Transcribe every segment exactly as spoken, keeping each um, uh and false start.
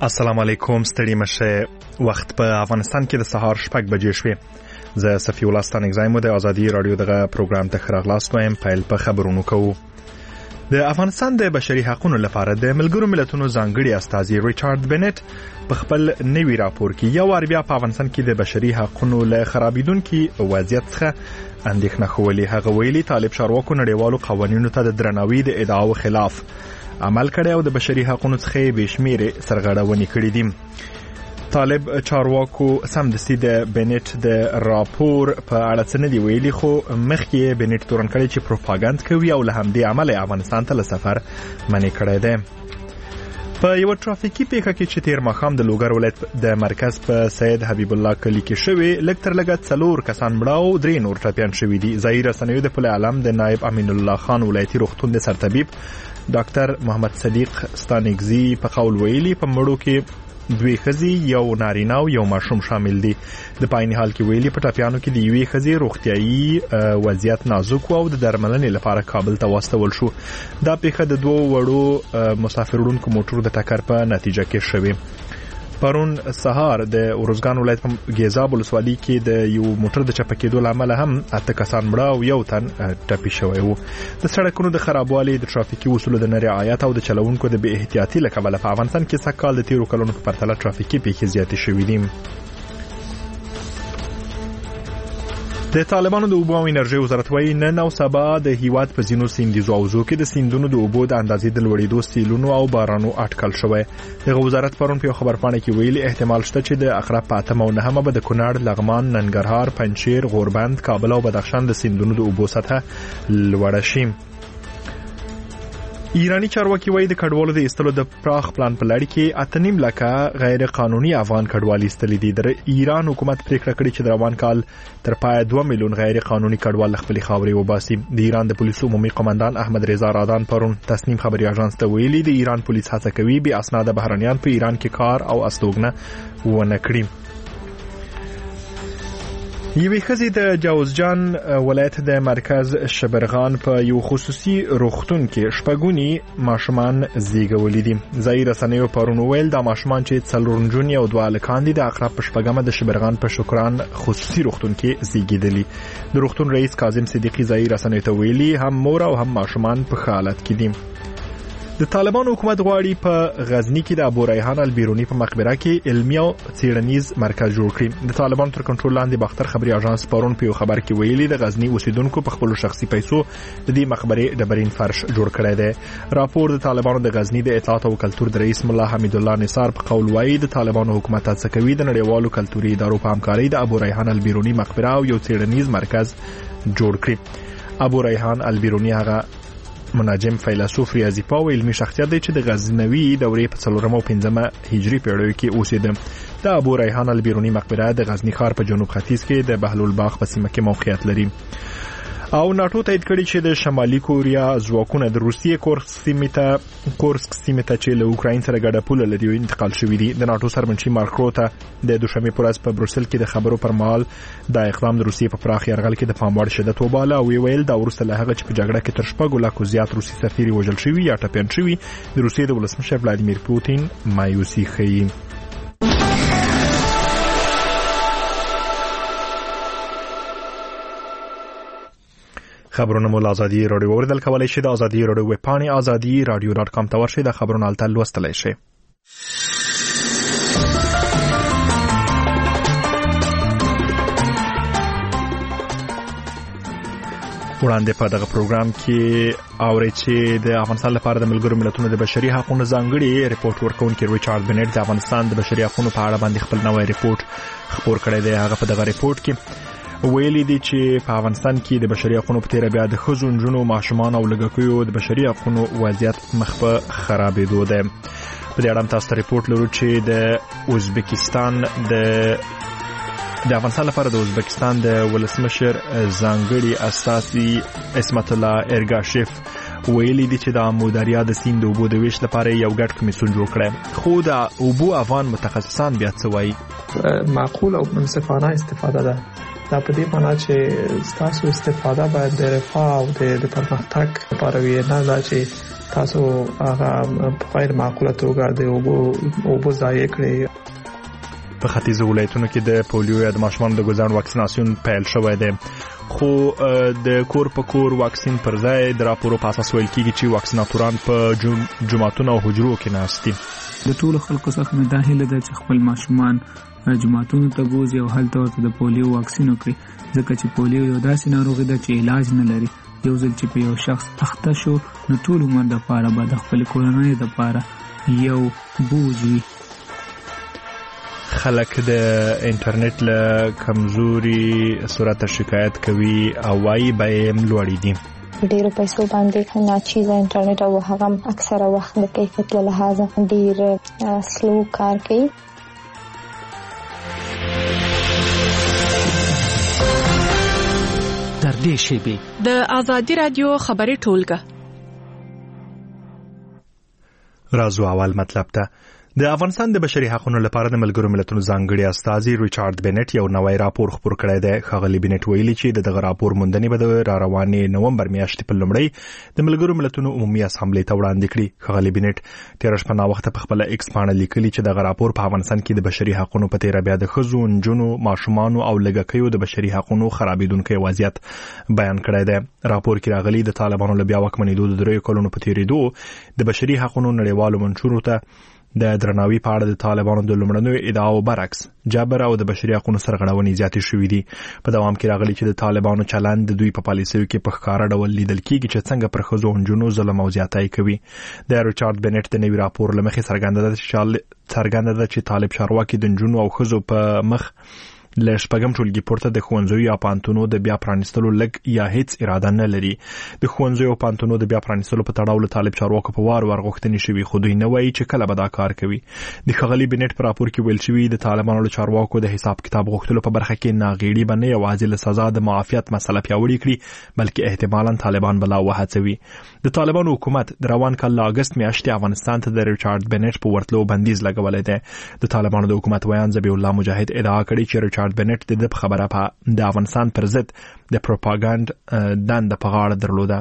السلام علیکم، ستړي مشه. وخت په افغانستان کې د سهار شپږ بجې شوې. زه صفی الله ستانګزایم د ازادي رادیو دغه پروګرام ته خراغلاست وایم. پیل په خبرونو کوو. د افغانستان د بشري حقوقو لپاره د ملګرو ملتونو ځانګړي استازي ریچارډ بنټ په خپل نوي راپور کې یو وار بیا په افغانستان کې د بشري حقوقو له خرابیدونکو وضعیت څخه اندېښنه خولي. هغه ویلي طالب چارواکو نړیوالو قوانینو ته د درناوي د ادعاو خلاف عمل کړی او د بشري حقوقو څخه بشمیره سرغړونې کړې دي. طالب چارواکو سمدستي د بنټ د راپور په اړه څه نه دی ویلي، خو مخکې بنټ تورن کړی چې پروپاګاندا کوي او له همدې عمله افغانستان ته له سفر منع کړی دی. په یو ټرافیکي پیښه کې چې تیر ماښام د لوګر ولایت د مرکز په سید حبیب الله کلی کې شوې، لږ تر لږه څلور کسان مړه او درې نور ټپیان شوي دي. ځایي رسنیو د پل علم د نایب امین الله خان ولایتي روغتون د سرطبیب ډاکټر محمد صدیق ستانګزی په قول ویلي په مړو کې دوی خزي یو نارینه او یو ماشوم شامل دي. د پایني حال کې ویلي په ټپیانو کې د یوې خزي روغتيایي وضعیت نازک او د درملنې لپاره کابل ته واستول شو. دا پیښه د دوه وړو مسافرونکو موټر د ټکر په نتیجه کې شوه. پرون سهار د اورزګان ولایت په ګیزاب ولسوالۍ کې د یو موټر د چپه کېدو لامل هم اته کسان مړه او یو تن ټپي شوی وو. د سړکونو د خرابوالي، د ټرافیکي اصولو د نه رعایت او د چلوونکو د بې احتیاطي له کبله په افغانستان کې سږ د تیرو کلونو په پرتله ټرافیکي پیښې زیاتې شوې دي. د طالبانو د اوبو او انرژي وزارت وايي نن او سبا د هیواد په ځینو سیندیزو حوزو کې د سیندونو د اوبو د اندازې د لوړېدو سیلونو او بارانو اټکل شوی. دغه وزارت پرون په خبرپاڼه کې ویلي احتمال شته چې د اخر په اتم او نهمه به د کونړ، لغمان، ننګرهار، پنجشیر، غوربند، کابل او بدخشان د سیندونو د اوبو سطحه لوړه شي. ایرانی چارواکي وایي د کډوالو د ایستلو د پراخ پلان په لړ کې اتنیم لکه غیر قانوني افغان کډوال ایستلي دي. د ایران حکومت پریکړه کړې چې د روان کال تر پای دوه میلیون غیر قانوني کډوال خپل خاورې وباسي. د ایران د پولیسو عمومي قومندان احمد رضا رادان پرون تسنیم خبري اژانس ته ویلي د ایران پولیس هڅه کوي بې اسناده بهرانيان په ایران کې کار او استوګنه ونه کړي. یوې ښځې د جوزجان ولایت د مرکز شبرغان په یو خصوصي روغتون کې شپږونی ماشومان زیږولي دي. ځایي رسنیو پرون ویل دا ماشومان چې څلور نجونې او دوه هلکان دي د اقرب په شپږمه د شبرغان په شکران خصوصي روغتون کې زیږیدلي. د روغتون رئیس کاظم صدیقي ځایي رسنیو ته ویلي هم مور او هم ماشومان په ښه حالت کې دي. د طالبانو حکومت غواړي په غزنی کې د ابو ریحان البیرونی په مقبره کې علمي او څېړنیز مرکز جوړ کړي. د طالبانو تر کنټرول لاندې باختر خبري اژانس پرون په خبر کې ویلي د غزنی اوسیدونکو په خپل شخصي پیسو د دې مقبره ډبرین فرش جوړ کړی دی. راپور د طالبانو د غزنی د اطلاعات او کلتور د رئیس مولا حمید الله نثار په قول وایي د طالبانو حکومت هڅه کوي د نړیوالو کلتوري ادارو په همکارۍ د ابو ریحان البیرونی مقبره او یو څېړنیز مرکز جوړ کړي. ابو ریحان البیرونی هغه مناجم فیلسوف ریاضی پاو علمي شخصیت دی چې د غزنوي دورې په څلورمه او پنځمه هجري پیړیو کې اوسېده. د ابو ریحان البیرونی مقبره د غزنی ښار په جنوب ختیځ کې د بهلول باغ په سیمه کې موقعیت لري. او ناتو تایید کړی چې د شمالي کوریا ځواکونه د روسیې کورسک سیمې ته کورسک سیمې ته چې له اوکراین سره ګډه پوله لري انتقال شوی دی. د ناتو سرمنشي مارک روتا د دوشنبه پر ورځ په بروسل کې د خبرو پر مهال د اقدام د روسیې په پراخ یرغل کې د پام وړ شدت وباله او ویل دا ورسته له هغه چې په جګړه کې تر شپږو لکو زیات روسي سفیر وژل شوی یا ټپیان شوی. د روسیې د ولسمشر ولادیمیر پوتین مایوسي ښيي. خبرونه مول ازادي رادیو اوریدل کولای شي. د ازادي رادیو ویب پاڼه ازادي رادیو ډاټ کام ته ورشئ. د خبرونو الته لوستلای شئ. وړاندې په دغه پروګرام کې اوري چې د افغانستان لپاره د ملګرو ملتونو د بشري حقوقو ځانګړي ریپورت ورکونکي ریچارډ بنټ د افغانستان د بشري حقوقو په اړه باندې خپل نوې ریپورت خپور کړی دی. هغه په دغه ریپورت کې ویلي دي چې په افغانستان کې د بشري حقوقو په تیر بیا د ښځو، نجونو، ماشومان او لږکیو د بشري حقوقو وضعیت مخ په خرابېدو دی. په دې اړه تاسو ته ریپورت لرو چې د ازبکستان د د افغانستان لپاره د ازبکستان د ولسمشر ځانګړي استازي اسمت الله ارګاشف ویلي دي چې د امو دریا د سیند اوبو د ویش لپاره یو ګډ کمیسیون جوړ کړي. خو د اوبو افغان متخصصان بیا څه وایي؟ معقول او منصفانه استفاده ده دا په دې معنی چې تاسو استفاده باید د رفاه او د پرمختګ لپاره وي، نه دا چې تاسو هغه په غیر معقوله توګه د اوبو اوبو ضایع کړئ. په ختیځو ولایتونو کې د پولیو یا د ماشومانو د ګزاڼ واکسیناسیون پیل شوی دی، خو د کور په کور واکسین پر ځای د راپورو په اساس ویل کېږي چې واکسیناتوران په جوماتونو او حجرو کې ناست دي. د ټولو خلکو څخه مې دا هیله ده چې خپل ماشومان جوماتونو ته بوځي او هلته ورته د پولیو واکسین وکړي، ځکه چې پولیو یو داسې ناروغي ده چې علاج نه لري. یو ځل چې په یو شخص اخته شو نو ټول عمر دپاره به د خپل کورنۍ دپاره یو بوج وي. خلک د انټرنیټ له کمزوري صورت شکایت کوي او وايي به یې لوړې دي. ډیرو پیسو باندې ناچیزه انټرنیټ او هغه اکثره وخت د کیفیت له لحاظه ډیر سلو کار کوي. تر دې شیبې د آزادي رادیو خبري ټولګه رازو اول مطلب ته د افغانستان د بشري حقوقو لپاره د ملګرو ملتونو ځانګړي استازي ریچارډ بنټ یو نوی راپور خپور کړی دی. ښاغلي بنټ ویلي چې دغه راپور موندنې به د را روانې نومبر میاشتې په لومړۍ د ملګرو ملتونو عمومي اسامبلې ته وړاندې کړي. ښاغلي بنټ تیر شپه نا وخت په خپل ایکس باندې لیکلي چې دغه راپور په افغانستان کې د بشري حقوقو په تیر بیا د ښځو، نجونو، ماشومانو او لږکیو د بشري حقوقو خرابېدونکو وضعیت بیان کړی دی. راپور کې راغلي د طالبانو له بیا واکمنېدو د دریو کلونو په تیریدو د بشري حقوقو نړیوالو منشورو ته د درناوي په اړه د طالبانو د لومړنیو ادعاو برعکس جبر او د بشري حقوقو سرغړونې زیاتې شوې دي. په دوام کې راغلي چې د طالبانو چلند د دوی په پالیسیو کې په ښکاره ډول لیدل کېږي چې څنګه پر ښځو او نجونو ظلم او زیاتۍ کوي. د ریچارډ بنټ د نوي راپور له مخې څرګنده ده چې څرګنده ده چې طالب چارواکي د نجونو او ښځو په مخ له شپږم ټولګي پورته د ښوونځیو یا پوهنتونو د بیا پرانیستلو لږ یا هیڅ اراده نه لري. د ښوونځیو او پوهنتونو د بیا پرانیستلو په تړاو له طالب چارواکو په وار وار غوښتنې شوي، خو دوی نه وایي چې کله به دا کار کوي. د ښاغلي بنټ په راپور کې ویل شوي د طالبانو له چارواکو د حساب کتاب غوښتلو په برخه کې ناغېړي به نه یوازې له سزا د معافیت مسله پیاوړې کړي، بلکې احتمالاً طالبان به لا وهڅوي. د طالبانو حکومت د روان کال له اګست میاشتې افغانستان ته د ریچارډ بنټ په ورتلو بندیز لګولی دی. د طالبانو د حکومت ویان ذبیح الله مجاهد ادعا کړې چې ریچارډ بنټ د خبره په د افغانستان پر ضد د پروپاګاندا دند په غاړه درلوده،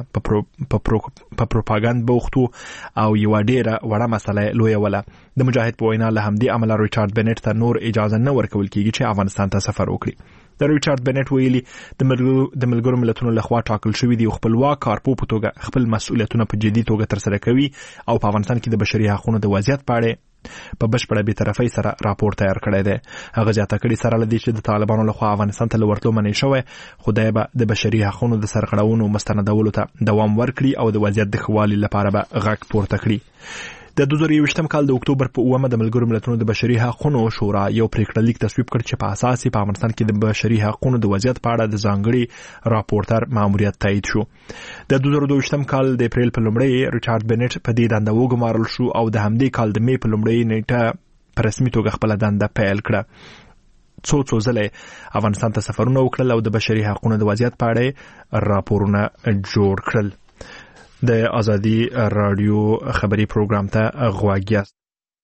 په پروپاګاندا بوختو او یو ډیره وړه مسله لوی ولا. د مجاهد په وینا له همدې عمله ریچارډ بنټ ته نور اجازه نه ورکول کیږي چې افغانستان ته سفر وکړي. د ریچارډ بنټ ویلي د ملګرو ملتونو لخوا ټاکل شوی دی خپلواک کارپو په توګه خپل مسؤلیتونه په جدي توګه ترسره کوي او په افغانستان کې د بشري حقوقو د وضعیت په اړه په بشپړه بی‌طرفۍ سره راپور تیار کړی دی. هغه زیاته کړې سره لدی چې د طالبانو لخوا افغانستان ته لورتلو منې شوی، خو دای به د بشري حقوقو د سرغړونو مستندولو ته دوام ورکړي او د وضعیت د ښه والي لپاره به غږ پورته کړي. د دوه زره یوویشتم کال د اکتوبر په اوومه د ملګرو ملتونو د بشري حقوقو شورا یو پریکړه لیک تصویب کړ چې په اساس په افغانستان کې د بشري حقوقو د وضعیت په اړه د ځانګړي راپورټر ماموریت تایید شو. د دوه زره دوه ویشتم کال د اپریل په لومړۍ ریچارډ بنټ په دې دنده وګمارل شو او د همدې کال د مې په لومړۍ نیټه په رسمي توګه خپل دنده پیل کړه. څو څو ځله افغانستان ته سفرونه وکړل او د بشري حقوقو د وضعیت په اړه راپورونه جوړ کړل. د آزادي رادیو خبري پروګرام ته غواړی است.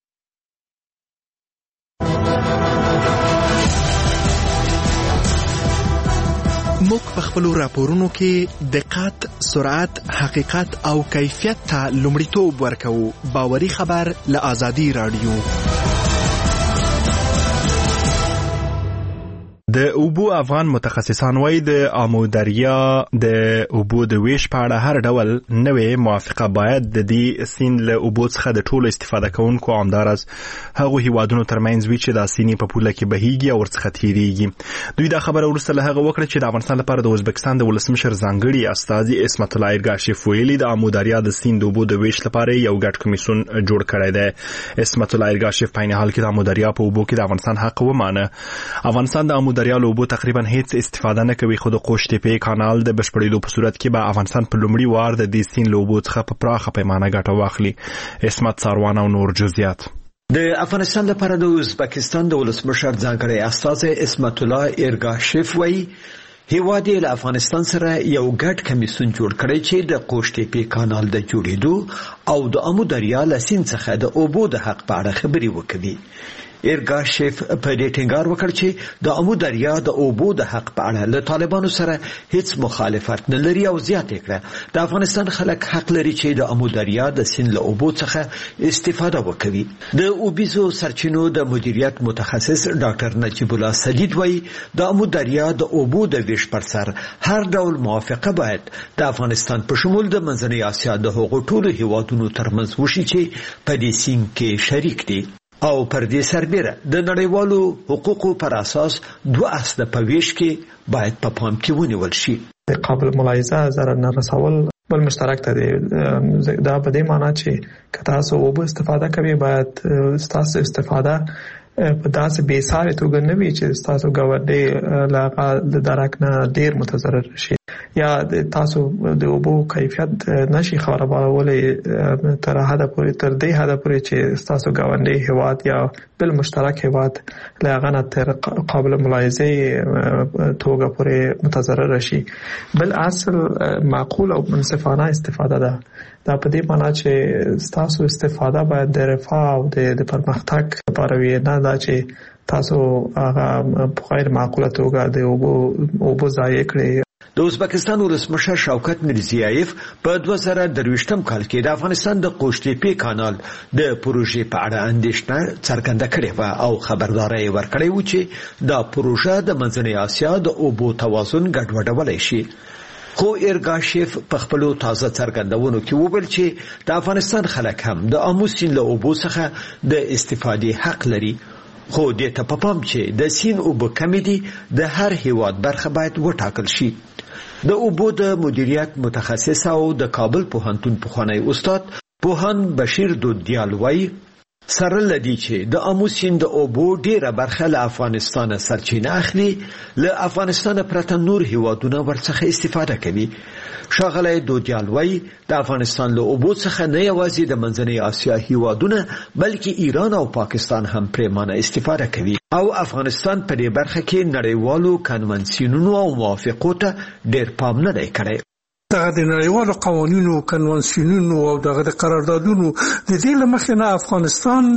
موږ په خپل راپورونو کې دقت، سرعت، حقیقت او کیفیت ته لومړیتوب ورکوو. باوري خبر له آزادي رادیو. د اوبو افغان متخصصان وایي د آمو دریا د اوبو د ویش په اړه هر ډول نوې موافقه باید د دې سیند له اوبو څخه د ټولو استفاده کوونکو همدارس هغو هیوادونو ترمنځ وي چې دا سیند په پوله کې بهیږي او ورڅخه تیریږي. دوی دا خبره وروسته له هغه وکړه چې د افغانستان لپاره د ازبکستان د ولسمشر ځانګړي استازي اسمت الله ایرګاشیف ویلي د آمو دریا د سیند اوبو د ویش لپاره یو ګډ کمیسیون جوړ کړی دی. اسمت الله ایرګاشیف په عین حال کې د آمو دریا په اوبو کې د افغانستان حق ومانه. افغانستان د آمو دریا له اوبو تقریبا هیڅ استفاده نه کوي، خو د قوش تپې کانال د بشپړېدو په صورت کې به افغانستان په لومړي وار د دې سیند له اوبو څخه په پراخه پیمانه ګټه واخلي. اسمت ساروان او نور جزئیات. د افغانستان لپاره د ازبکستان د ولسمشر ځانګړی استازی اسمت الله ایرګاشیف وایي هیواد له افغانستان سره یو ګډ کمیسیون جوړ کړی چې د قوش تپې کانال د جوړېدو او د امو دریا له سیند څخه د اوبو د حق په اړه خبرې وکړي. ایرګاشف په دې ټینګار وکړ چې د امو دریا د اوبو د حق په اړه له طالبانو سره هیڅ مخالفت نه لري او زیاته کړه د افغانستان خلک حق لري چې د امو دریا د سیند له اوبو څخه استفاده وکړي. د اوبیزو سرچینو د مدیریت متخصص ډاکټر نجیب الله سدید وایي د امو دریا د اوبو د ویش پر سر هر ډول موافقه باید د افغانستان په شمول د منځنۍ اسیا د هغو ټولو هیوادونو ترمنځ وشي چې په دې سیند کې شریک دي او پر دې سربېره د نړیوالو حقوقو پر اساس دوه اصله په ویش کې باید په پام کې ونیول شي. قابل ملاحظه ضرر نه رسول بل مشترک ته دی. دا په دې معنی چې که تاسو اوبه استفاده کوي باید تاسو استفاده په داسې بې ساري توګه نه وي چې تاسو ګاونډي لاغه د درک نه ډیر متضرر شي یا تاسو د اوبو کیفیت نشي خبرولې تر حد پورې تر دې حد پورې چې تاسو ګاونډي هواد یا بل مشترک هواد لاغه نه تر قابل ملاحظه توګه پورې متضرر شي. بل اصل معقول او منصفانه استفاده ده. دا په دې معنی چې تاسو استفاده باید د رفاه او د پرمختګ لپاره وي، نه دا چې تاسو هغه په غیر معقوله توګه د اوبو اوبو ضایع کړئ. د ازبکستان ولسمشر شوکت میرزیایف په دوه زره درویشتم کال کې د افغانستان د قوشتېپې کانال د پروژې په اړه اندېښنه څرګنده کړې و او خبرداري ورکړې و چې دا پروژه د منځنۍ اسیا د اوبو توازن ګډوډولای شي. خو ایرګاشف په خپل تازه څرګندونو کې وویل چې د افغانستان خلک هم د امو سیند له اوبو څخه د استفادې حق لري. خو دې ته په پام چې د سیند اوبه کمې دي د هر هیواد برخه باید وټاکل شي. د اوبو د مدیریت متخصص او د کابل پوهنتون پخوانی استاد پوهان بشیر دودیال وایي سره لدی چې د امو سیند د اوبو ډیره برخه له افغانستان سرچینه اخلي، له افغانستان پرته نور هیوادونه ورڅخه استفاده کوي. ښاغلی دودیال وایي د افغانستان له اوبو څخه نه یوازې د منځنۍ اسیا هیوادونه بلکې ایران او پاکستان هم پرېمانه استفاده کوي او افغانستان په دې برخه کې نړیوالو کنونسیونونو او موافقو ته ډېر پام نه دی کړی. دغه د نړیوالو قوانینو کنونسیونونو او دغه د قراردادونو د دې لمخې نه افغانستان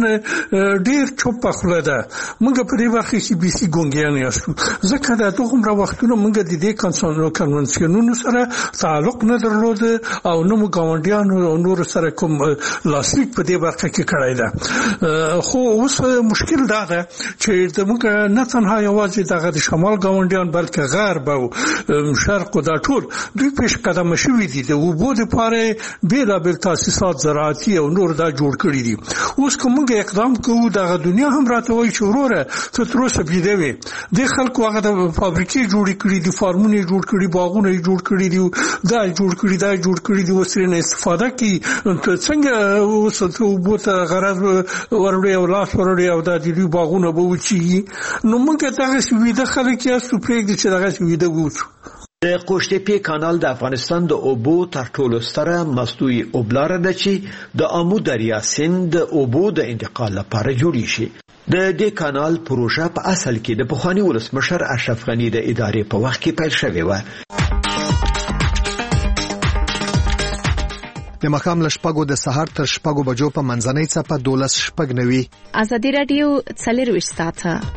ډیر چوپ خوله ده. موږ په دې برخه کې بیسي ګونګیان یاستو ځکه د دومره وختونو موږ د دې کنونسیونونو سره تعلق نه درلود او نو موږ ګاونډیانو او نور سره کوم لاسلیک په دې برخه کې کړی ده. خو اوس مشکل دا ده چې موږ نه تنها یوازې دغه د شمال ګاونډیان بلکې غرب او شرق او دا ټول دوی پیش قدم مشوي دي د اوبو لپاره بیلابل تاسیسات زراعتي او نور دا جوړ کړی دي. اوس کوم اقدام کوو دغه دنیا هم راته وایي چې وروره ته تر اوسه بيده وي د خلکو هغه د فابریکې جوړ کړي دي، فارمونه جوړ کړي، باغونه جوړ کړي دي، دا جوړ کړي دا جوړ کړي دي، وسره نه استفاده کوي. څنګه اوس ته اوبو ته غرض ورړي او لاس ورړي او دا دي باغونه به وچی نو موږ دغه سویده خلک یې سپېګ چې دغه سویده وڅ. د قوشتېپې کانال د افغانستان د اوبو تر ټولو ستره مصنوعي اوبلاره ده چې د امو دریا سیند د اوبو د انتقال لپاره جوړی شي. د دې کانال پروژه په اصل کې د پخوانی ولسمشر اشرف غنی د ادارې په وخت کې پیل شوې و. د مخام لشپګو د سحر تر شپګو بجو په منځنۍ څپه دولس شپګ نوي. ازادي رادیو څلرويشت ساعته.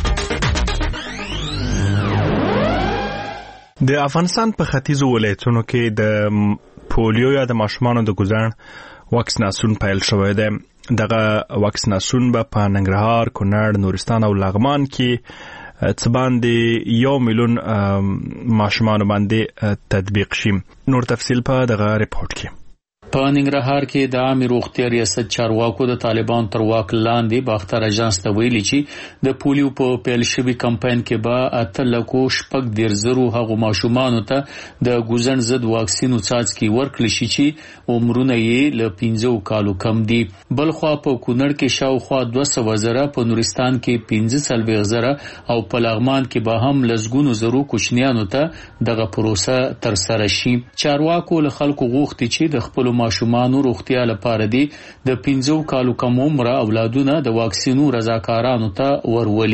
د افغانستان په ختیځو ولایتونو کې د پولیو یا د ماشومانو د ګزن واکسیناسیون پیل شوی دی. دغه واکسیناسیون به په ننګرهار، کونړ، نورستان او لغمان کې څه باندې یو میلیون ماشومان باندې تطبیق شي. نور تفصیل په دغه ریپورت کې. په ننګرهار کې د عامه روغتیا ریاست چارواکو د طالبان تر واک لاندې باختر اژانس ته ویلي چې د پولیو په پیل شوی کمپاین کې به اته لکو شپږ ډیر زرو هغو ماشومانو ته د ګوزن ضد واکسین څاڅکي ورکړل شي چې عمرونه یې له پنځه کالو کم دي. بلخوا په کونړ کې شاوخوا دوه سوه زره، په نورستان کې پنځه څلوېښت زره او په لغمان کې به هم لسګونو زرو کوچنیانو ته دغه پروسه تر سره شي. چارواکو له خلکو غوښتي چې د خپل ماشومانو روغتیا لپاره دي د پنځه کالو کم عمره اولادونه د واکسینو رضاکارانو ته ورولي.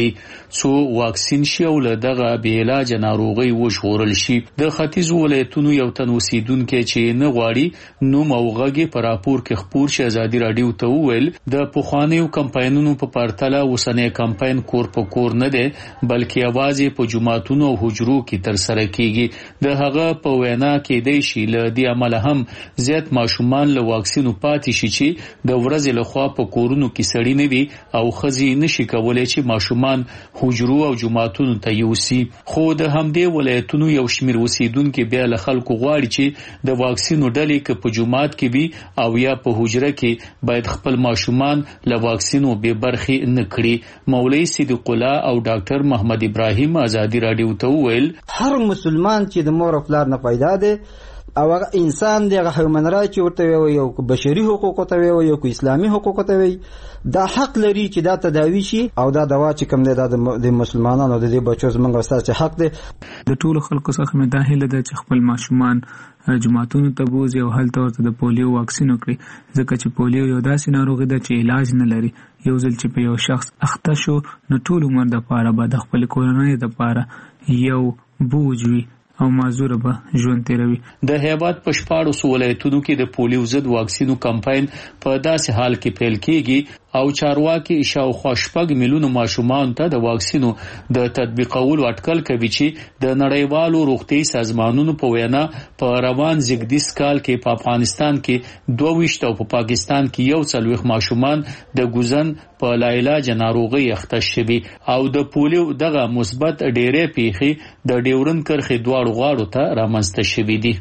څو واکسین شي او له دغه بې علاجه ناروغۍ وژغورل شي. د ختیځ ولایتونو یو تن اوسیدونکي چې نه غواړي نوم او غږ په راپور کې خپور شي ازادي رادیو ته وویل د پخوانیو کمپاینونو په پرتله اوسنی کمپاین کور په کور نه دی بلکې یوازې په جماعتونو او حجرو کې تر سره کیږي. د هغه په وینا کې دی شي له دې عمله هم زیات ماشومان له واکسینو پاتې شي چې د ورځې لخوا په کورونو کې سړی نه وي او ښځې نشي کولی چې ماشومان حجرو او جماعتونو ته یوسي. خو د همدې ولایتونو یو شمېر اوسیدونکي بیا له خلکو غواړي چې د واکسینو ډلې که په جماعت کې وي او یا په حجره کې باید خپل ماشومان له واکسینو بې برخې نه کړي. مولوي صدیق الله او ډاکټر محمد ابراهیم ازادي رادیو ته وویل هر مسلمان چې د مور او پلار نه پیدا دی او انسان دی هغه هیومن رایټ ورته وي یو بشري حقوق ته وي یو اسلامي حقوق ته وي دا حق لري چې دا تداوی شي او دا دوا چې کوم دی د مسلمانانو د دې بچو زمونږ استاد حق دی. د ټولو خلکو څخه مې دا هیله ده چې خپل ماشومان جماعتونو ته بوزي او هلته ورته د پولیو واکسین وکړي ځکه چې پولیو یو داسې ناروغي ده چې علاج نه لري. یو ځل چې په یو شخص اخته شو نو ټول عمر دپاره به د خپل کورنۍ دپاره یو بوج وي او معذور به ژوند تیروي. د هیواد په شپاړسو ولایتونو کې د پولیو ضد واکسینو کمپاین په داسې حال کې پیل کیږي او چارواکي شاوخوا شپږ میلیونو ماشومان ته د واکسینو د تطبیقولو اټکل کوي چې د نړیوالو روغتیايي سازمانونو په وینا په روان زیږدیز کال کې په افغانستان کې دوه ویشت او په پاکستان کې یو څلوېښت ماشومان د ګوزن په لاعلاجه ناروغۍ اخته شوي او د پولیو دغه مثبت ډېرې پیښې د ډیورن کرښې دواړو غاړو ته رامنځته شوي دي.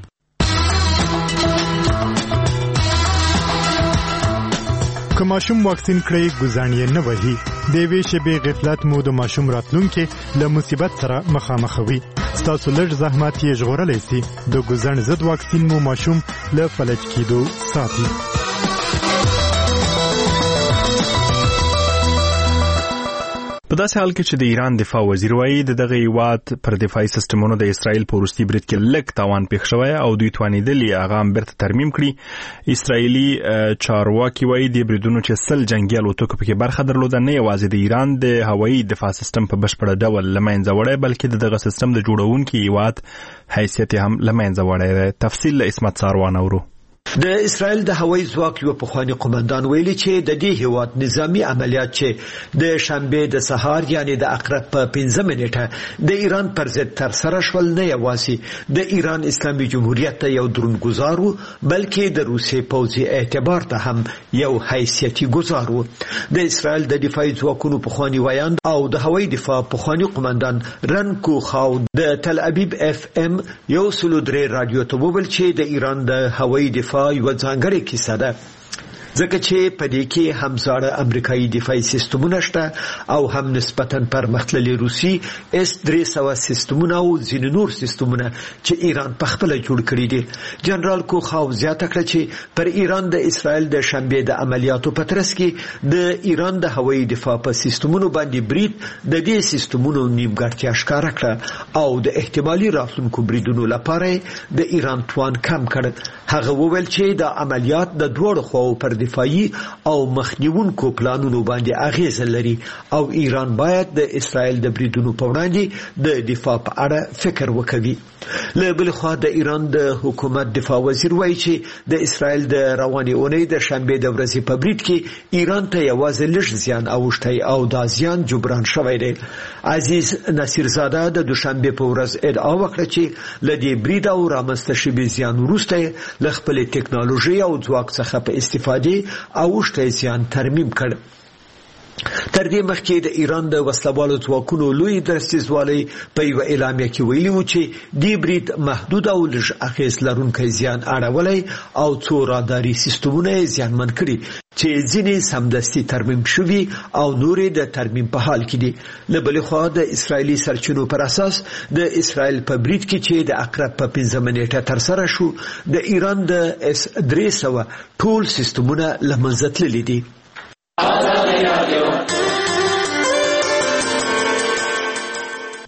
که ماشوم واکسین کړی ګزان یې نه وهي د یوې شېبې غفلت مو د ماشوم راتلونکي له مصیبت سره مخامخ وي. ستاسو لږ زحمت یې ژغورلی سي. د ګزن ضد واکسین مو ماشوم له فلج کېدو ساتي. په داسې حال کې چې د ایران دفاع وزیر وایي د دغه هیواد پر دفاعي سیستمونو د اسرائیل په وروستي برید کې لږ تاوان پېښ شوی او دوی توانېدلي هغه هم بیرته ترمیم کړي. اسرائیلي چارواکي وایي د بریدونو چې سل جنګي الوتکو پکې برخه درلوده نه یوازې د ایران د هوایي دفاع سیستم په بشپړه ډول له منځه وړی بلکې د دغه سیستم د جوړونکي هیواد حیثیت هم له منځه وړی دی. تفصیل له اسمت ساروان اورو. د اسرائیل د هوایي ځواک یو پخوانی قومندان ویلي چې د دې هیواد نظامی عملیات چې د شنبه د سهار یعنی د عقرب په پنځه منټه د ایران پر ضد تر سره شول نه یوازې د ایران اسلامي جمهوریت ته یو درونګزار وو بلکې د روسیې پوځي اعتبار ته هم یو حیثیتي ګزار وو. د اسرائیل د دفاعي ځواکونو پخوانی ویاند او د هوایي دفاع پخوانی قومندان رن کوخاو د تل ابیب اف ام یو سلو درې رادیو ته وویل چې د ایران د هوایي دفاع یو ځانګړې کیسه ده ځکه چې په دې کې هم زاړه امریکایي دفاعي سیستمونه شته او هم نسبتاً پرمختللي روسي اس درې سوه سیستمونه او ځینې نور سیستمونه چې ایران په خپله جوړ کړي دي. جنرال کوخاو زیاته کړه چې پر ایران د اسرائیل د شنبې د عملیاتو په ترڅ کې د ایران د هوایي دفاع په سیستمونو باندې برید د دې سیستمونو نیمګړتیا ښکاره کړه او د احتمالي راتلونکو بریدونو لپاره د ایران توان کم کړ. هغه وویل چې د عملیات د دوړو خواو پر دفاعي او مخنیونکو پلانونو باندې اغیز لري او ایران باید د اسرائیل د بریدونو په وړاندې د دفاع په اړه فکر وکړي. له بل خوا د ایران د حکومت دفاع وزیر وایي چې د اسرائیل د روانې اونۍ د شنبې د ورځې په برید کې ایران ته یوازې لږ زیان اوښتی او دا زیان جبران شوی دی. عزیز نصیرزاده د دوشنبې په ورځ ادعا وکړه چې له دې برید او رامنځته شوي زیان وروسته له خپلې ټکنالوژۍ او ځواک څخه په استفادې اوښتی زیان ترمیم کړ. تر دې مخکې د ایران د وسلوالو ځواکونو لوی درستیزوالی په یو اعلامیه کې ویلي و چې دې برید محدود او لږ اغیز لرونکی زیان اړولی او څو راداري سیستمونه یې زیانمن کړي چې ځینې سمدستي ترمیم شوي او نورې د ترمیم په حال کې دي. له بلې خوا د اسرائیلي سرچینو پر اساس د اسرائیل په برید کې چې د عقرب په پنځمه نیټه ترسره شو د ایران د اس درې سوه ټول سیستمونه له منځه تللي دي.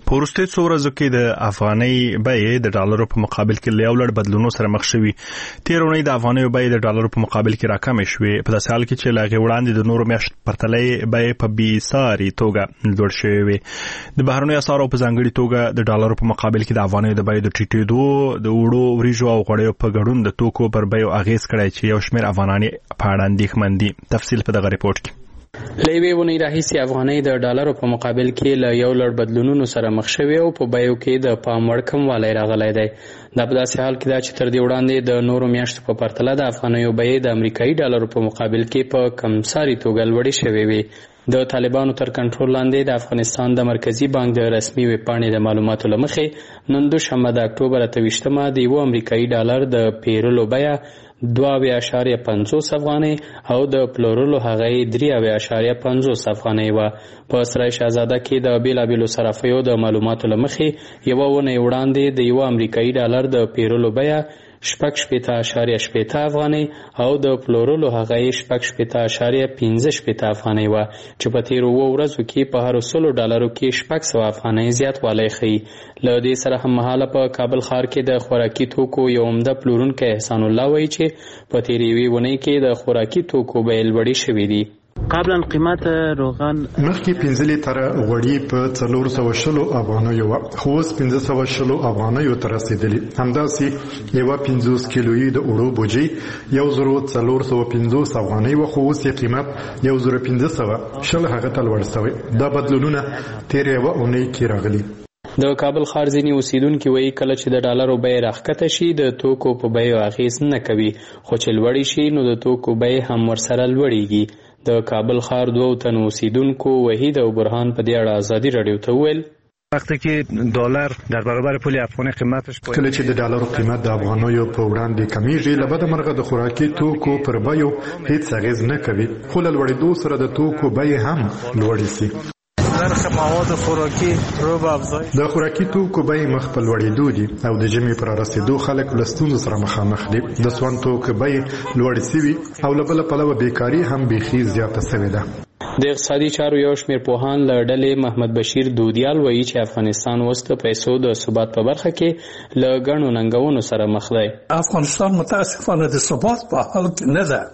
په وروستیو څو ورځو کې د افغانۍ بیې د ډالرو په مقابل کې له یو لړ بدلونونو سره مخ شوي. تېره اونۍ د افغانیو بیې د ډالرو په مقابل کې راکمې شوې، په داسې حال کې چې له هغې وړاندې د نورو میاشتو پرتلې بیې په بېساري توګه لوړ شوې وې. د بهرنیو اسعارو په ځانګړې توګه د ډالرو په مقابل کې د افغانیو د بیې د ټیټېدو د وړو وریجو او غوړیو په ګډون د توکو پر بیو اغېز کړی چې یو شمېر افغانان په اړه اندېښمن دي. تفصیل په دغه ریپورټ کې. له یوې اونۍ راهیسې افغانۍ د ډالرو په مقابل کې له یو لړ بدلونونو سره مخ شوې او په بیو کې د پام وړ کموالی راغلی دی. دا په داسې حال کې ده چې تر دې وړاندې د نورو میاشتو په پرتله د افغانیو بیې د امریکایي ډالرو په مقابل کې په کمساري توګه لوړې شوې وې. د طالبانو تر کنټرول لاندې د افغانستان د مرکزي بانک د رسمي ویبپاڼې د معلوماتو له مخې نن دوشنبه د اکتوبر اته ویشتمه د یوه امریکایي ډالر د پیرلو بیه دوه اویا اعشاریه پنځوس افغانۍ او د پلورلو هغه یې درې اویا اعشاریه پنځوس افغانۍ وه. په سرای شهزاده کې د بېلابېلو صرافیو د معلوماتو له مخې یوه اونۍ وړاندې د یوه امریکایي ډالر د پیرلو بیه شپږ شپېته اعشاریه شپېته افغانۍ او د پلورلو هغه یې شپږ شپېته اعشاریه پنځه شپېته افغانۍ وه، چې په تېرو اووه ورځو کې په هرو سلو ډالرو کې شپږ سوه افغانۍ زیاتوالی ښیي. له دې سره هممهاله په کابل ښار کې د خوراکي توکو یو عمده پلورونکی احسان الله وایي چې په تېرې یوې اونۍ کې د خوراکي توکو بیې لوړې شوې دي. قبلا قیمت روغن مخکې پنځه لیتره غوړي په څلور سوه شلو افغانیو وه، خو اوس پنځه سوه شلو افغانیو ته رسېدلي. همداسې یوه پنځوس کیلویي د اوړو بوجۍ یو زرو څلور سوه پنځوس افغانۍ وه، خو اوس یې قیمت یو زرو پنځه سوه شل هغه ته لوړ سوی. دا بدلونونه تېره یوه اونۍ کې راغلي. د کابل ښار ځینې اوسیدونکي وایي کله چې د ډالرو بیې راښکته شي د توکو په بیو اغېز نه کوي، خو چې لوړې شي نو د توکو بیې هم ورسره لوړېږي. د کابل ښار دوو تنو اوسیدونکو وحید او برهان په دې اړه ازادي راډیو ته وویل وقتی که دلار در برابر پول افغانی قیمتش کله چې د ډالرو قیمت د افغانیو په وړاندې کمیږي، له بده مرغه د خوراکي توکو پر بیو هیڅ اغېز نه کوي، خو له لوړېدو سره د توکو بیې هم لوړې سي. نرخ مواد خوراکي رو به افزایش د خوراکي توکو بیې مخ په لوړېدو دي او د ژمي پر رسېدو خلک له ستونزو سره مخامخ دي. د سون توکو بیې لوړې سوي او له بله پلوه بیکاري هم بیخي زیاته سوې ده. د اقتصادي چارو یو شمېر پوهان له ډلې محمد بشیر دودیال وایي چې افغانستان اوس د پیسو د ثبات په برخه کې له ګڼو ننګونو سره مخ دی. افغانستان متاسفانه د ثبات په حال کې نه ده.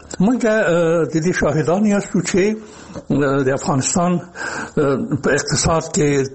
موږ د دې شاهدان یاستو چې د افغانستان په اقتصاد کې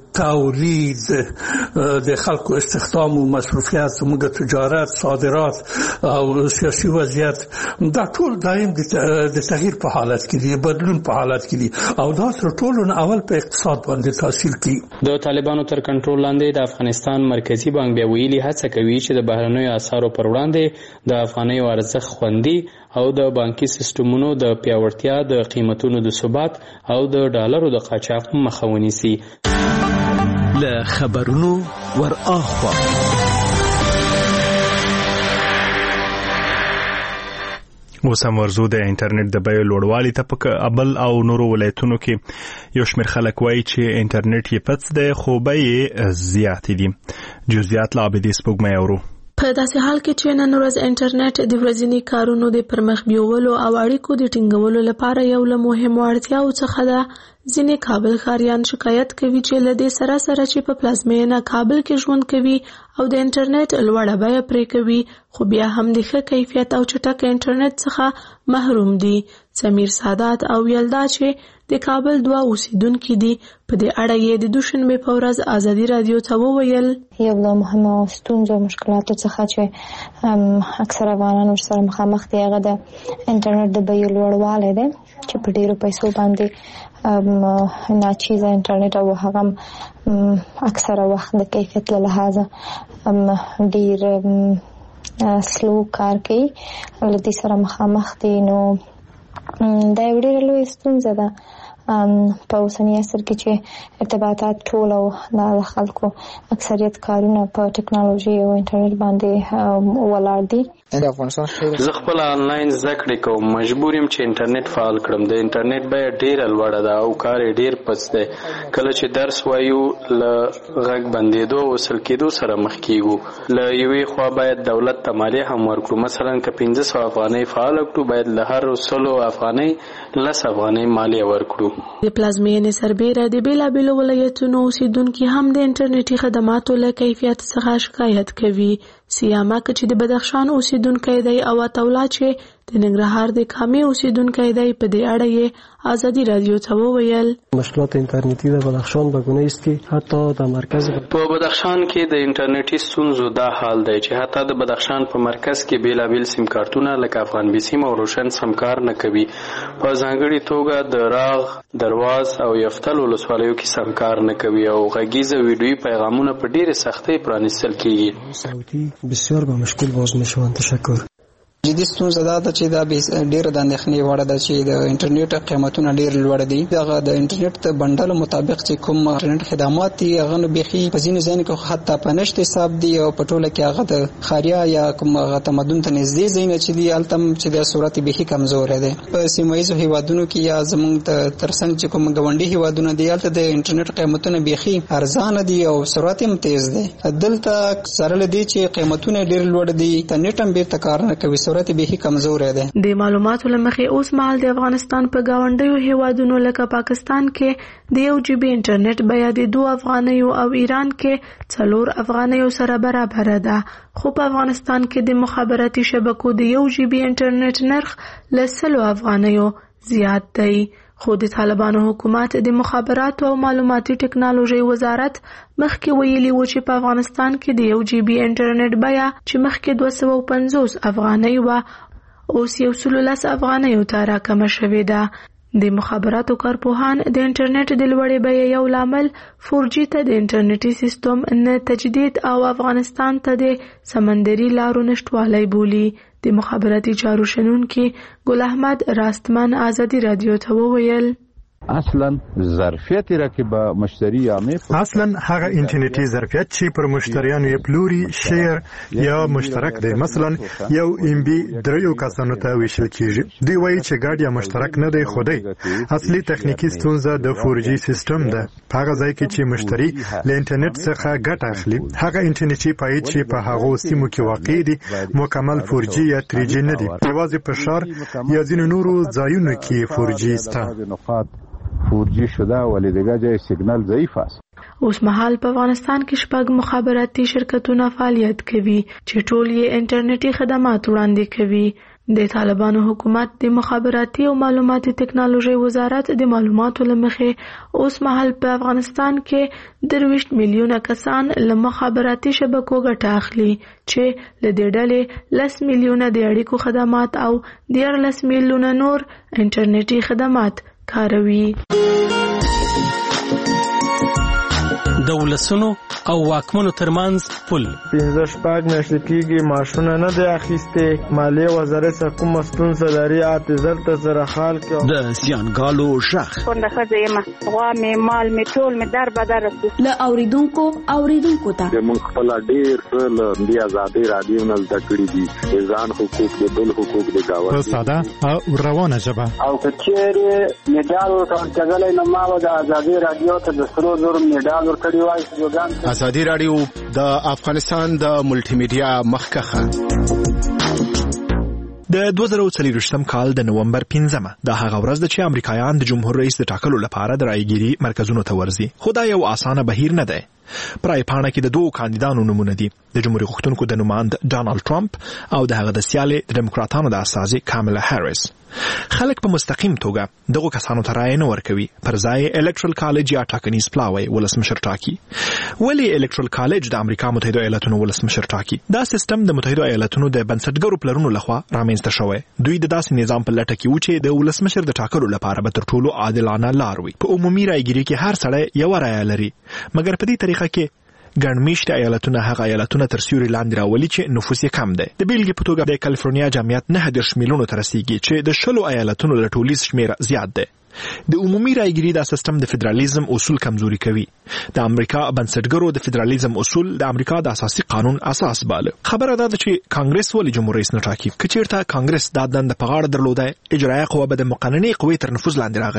تولید، د خلکو استخدام او مصرفیت، موږ تجارت، صادرات او سیاسي وضعیت دا ټول دایم د تغییر په حالت کې دي، بدلون په حالت کې دي او دا تر ټولو اول په اقتصاد باندې تاثیر کوي. د طالبانو تر کنټرول لاندې د افغانستان مرکزی بانک بیا ویلي هڅه کوي چې د بهرنیو اسعارو پر وړاندې د افغانیو ارزښت خوندي او د بانکي سیستمونو د پیاوړتیا، د قیمتونو د ثبات او د ډالرو د قاچاق مخه ونیسي. له خبرونو ور اخوا اوس هم ورزو د انټرنیټ د بیو لوړوالي ته په کابل او نورو ولایتونو کې یو شمېر خلک وایي چې انټرنیټ یې پڅ دی خو بیې زیاتې دي. جزئیات له عابدې سپوږمۍ اورو. په داسې حال کې چې نن ورځ انټرنیټ د ورځني کارونو د پرمخ بیولو او اړیکو د ټینګولو لپاره یو له مهمو اړتیاو څخه ده. ځینې کابل ښاریان شکایت کوي چې له دې سره سره چې په پلازمینه کابل کې ژوند کوي او د انټرنیټ لوړه بیه پرې کوي، خو بیا هم د ښه کیفیت او چټک انټرنیټ څخه محروم دي. سمیر سادات او یلدا چې د کابل دوه اوسیدونکي دي، په دې اړه یې د دوشنبې په ورځ ازادي رادیو ته وویل یو له مهمو ستونزو او مشکلاتو څخه چې اکثر افغانان ورسره مخامخ دي هغه د انټرنیټ د بیې لوړوالی دی چې په ډېرو پیسو باندې ناچیزه انټرنیټ او هغه اکثره وخت د کیفیت له لحاظه ډېر سلو کار کوي. له دې سره مخامخ دي نو دا یو ډېره لویه ستونزه ده په اوسني عصر کې چې ارتباطات ټول او د خلکو اکثریت کارونه په ټکنالوژي او انټرنیټ باندې ولاړ دي. زه خپل آنلاین زده کړې کوم، مجبور یم چې انټرنیټ فعال کړم. د انټرنیټ بیه ډېره لوړه ده او کار یې ډېر پڅ دی. کله چې درس وایو له غږ بندېدو او وصل کېدو سره مخ کېږو. له یوې خوا باید دولت ته مالیه هم ورکړو. مثلا که پنځه سوه افغانۍ فعاله کړو باید له هر سلو افغانۍ لس افغانۍ مالیه ورکړو. د پلازمینې سربېره د بیلابېلو ولایتونو اوسیدونکي هم د انټرنیټي خدماتو له کیفیت څخه شکایت کوي. سیامک چې د بدخشان اوسیدونکی دی او عطاالله چې د ننګرهار د کامې اوسیدونکی دی په دې اړه یې ازادي رادیو ته وویل مشکلات اینترنتی در بدخشان به گونه است که حتی در مرکز په بدخشان کې د انټرنیټي ستونزو دا حال دی چې حتی د بدخشان په مرکز کې بیلابېل سیم کارتونه لکه افغان بي سیم او روشن سم کار نه کوي. په ځانګړي توګه د راغ، درواز او یفتل ولسوالیو کې سم کار نه کوي او غږیزه ویډیویي پیغامونه په ډېرې سختۍ پرانیستل کېږي. بسیار به مشکل باز میشوند. تشکر. جدي ستونزه دا ده چې دا ډېر د اندېښنې وړ ده چې د انټرنیټ قیمتونه ډېر لوړ دي. دغه د انټرنیټ د بندل مطابق چې کوم انټرنیټ خدمات دي هغه نو بيخي په ځینو ځایونو کې حتی په نشت حساب دي او په ټوله کې هغه د خاریا یا کوم هغه تمدن ته نږدې ځایونه چې دي التم چې د صورت بيخي کمزور دي. په سیمایي هیوادونو کې یا زموږ د ترڅنګ چې کوم غونډي هیوادونه دي الته د انټرنیټ قیمتونه بيخي ارزان دي او سرعت هم تیز دي. دلته سره لدی چې قیمتونه ډېر لوړ دي انټرنیټ هم بیرته کار نه کوي، سرعت بيخي کمزور. د معلوماتو لمخې اوس مهال د افغانستان په گاونډیو هیوادونو لکه پاکستان کې د یو جی بي انټرنیټ بیا د دوه افغانیو او ایران کې څلور افغانیو سره برابر ده. خو په افغانستان کې د مخابراتي شبکو د یو جی بي انټرنیټ نرخ له سلو افغانیو زیات دی. خو د طالبانو حکومت د مخابراتو او معلوماتي ټکنالوژي وزارت مخکې ویلي و چې په افغانستان کې د یو جی بي انټرنیټ بیا چې مخکې دوه سوه پنځوس افغانۍ وه اوس یو سل لس افغانیو ته راکمه شوې ده. د مخابراتو کارپوهان د انټرنیټ د لوړې بیې یو لامل فور جي ته د انټرنیټي سیستم نه تجدید او افغانستان ته د سمندري لارو نشټوالی بولي. د مخابراتي چارو شنونکي ګل احمد راستمن ازادي رادیو ته وویل اصلا ظرفیت را که به مشتری عامه اصلا هغه انټرنیټي ظرفیت چې پر مشتریانو یې پلوري شیر یا مشترک دی. مثلا یو ام بي دریو کسانو ته ویشل کیږي. دوی وایي چې ګډ یا مشترک نه دی، خو دی اصلي تخنیکی ستونزه د فور جي سیستم ده. هغه ځای کې چې مشتری له انټرنیټ څخه ګټه اخلي هغه انټرنیټي پایډ چې په هغه سیمو کې واقع دي مکمل فور جي یا تری جي نه دي. یوازې په ښار یا ځینو نورو ځایونو کې فور جي شته. فور جی شده ولی دیگه جای سیگنال ضعیف است. اوس مهال په افغانستان کې شپږ مخابراتي شرکتونه فعالیت کوي چې ټول یې انټرنیټي خدمات وړاندې کوي. د طالبانو حکومت د مخابراتي او معلوماتي ټکنالوژي وزارت د معلوماتو لمخې اوس مهال په افغانستان کې درویشت میلیونه کسان له مخابراتي شبکو ګټه اخلي چې له دې ډلې لس میلیونه د اړیکو خدمات او دیارلس میلیونه نور انټرنیټي خدمات کاروي. د ولسونو او واکمنو ترمنځ پل پنځه شپږ میاشتې کېږي معاشونه نه دی اخیستې. مالیې وزارت څخه کومه ستونزه لري اته زر ته سره حال کړو. د زیانګالو غږ کونډه ښځه یم، غوا مې مال مې ټول مې در بدر رسي. له اوریدونکو اوریدونکو ته موږ خپل ډېر څه له دې ازادي رادیو نه زده کړي دي. ځان حقوق د بل حقوق د گاوه په ساده او روانه ژبه او کچېرې میډال ورکړل نو ما د ازادي رادیو ته د سرو زر میډال ورکړی وای. ازادي رادیو د افغانستان د ملټي میډیا مخکخه. د دوه زره څلوېښتم کال د نومبر پنځمه د هغه ورځ ده چې امریکایان د جمهور رئیس د ټاکلو لپاره د رایګيري مرکزونو ته ورځي. خو دا یو اسانه بهیر نه دی. پرای پاڼه کې د دوه کاندیدانو نمونه دي، د جمهوریت غوښتونکو د نوماند ډانلډ ټرمپ او د هغه د سیالي د دیموکراتانو د استازي کاملا هاریس. خلک په مستقیم توګه دغه کسانو ته رایه نه ورکوي، پر ځای الکټرل کالج یا ټاکنیز پلاوی ولسمشر ټاکي. ولی الکټرل کالج د امریکا متحده ایالاتونو ولسمشر ټاکي؟ دا سیستم د متحده ایالاتونو د بنسټګرو پلرونو لخوا رامنځته شوی. دوی د داسې نظام په لټه کې و چې د ولسمشر د ټاکلو لپاره به تر ټولو عادلانه لار وي. په عمومي رایګيري کې هر سړی یو رایه لري، مګر په دې طریقه کې ګڼ میشته ایالتونه هغه ایالتونه تر سیوري لاندې راولي چې نفوس یې کم دی. د بیلګې په توګه د کالیفورنیا جمعیت نه دېرش میلیونو ته رسیږي چې د شلو ایالتونو له ټولیز شمېر زیات دی. د عمومي رایګيري دا سیستم د فدرالیزم اصول کمزوري کوي. د امریکا بنسټګرو د فدرالیزم اصول د امریکا د اساسي قانون اساس باله. خبره دا ده چې کانګرس ولې جمهور رئیس نه ټاکي؟ که چیرته کانګرس دا دنده په غاړه درلوده، اجرایه قوه به د مقننې قوې تر نفوذ لاندې راغلې وه.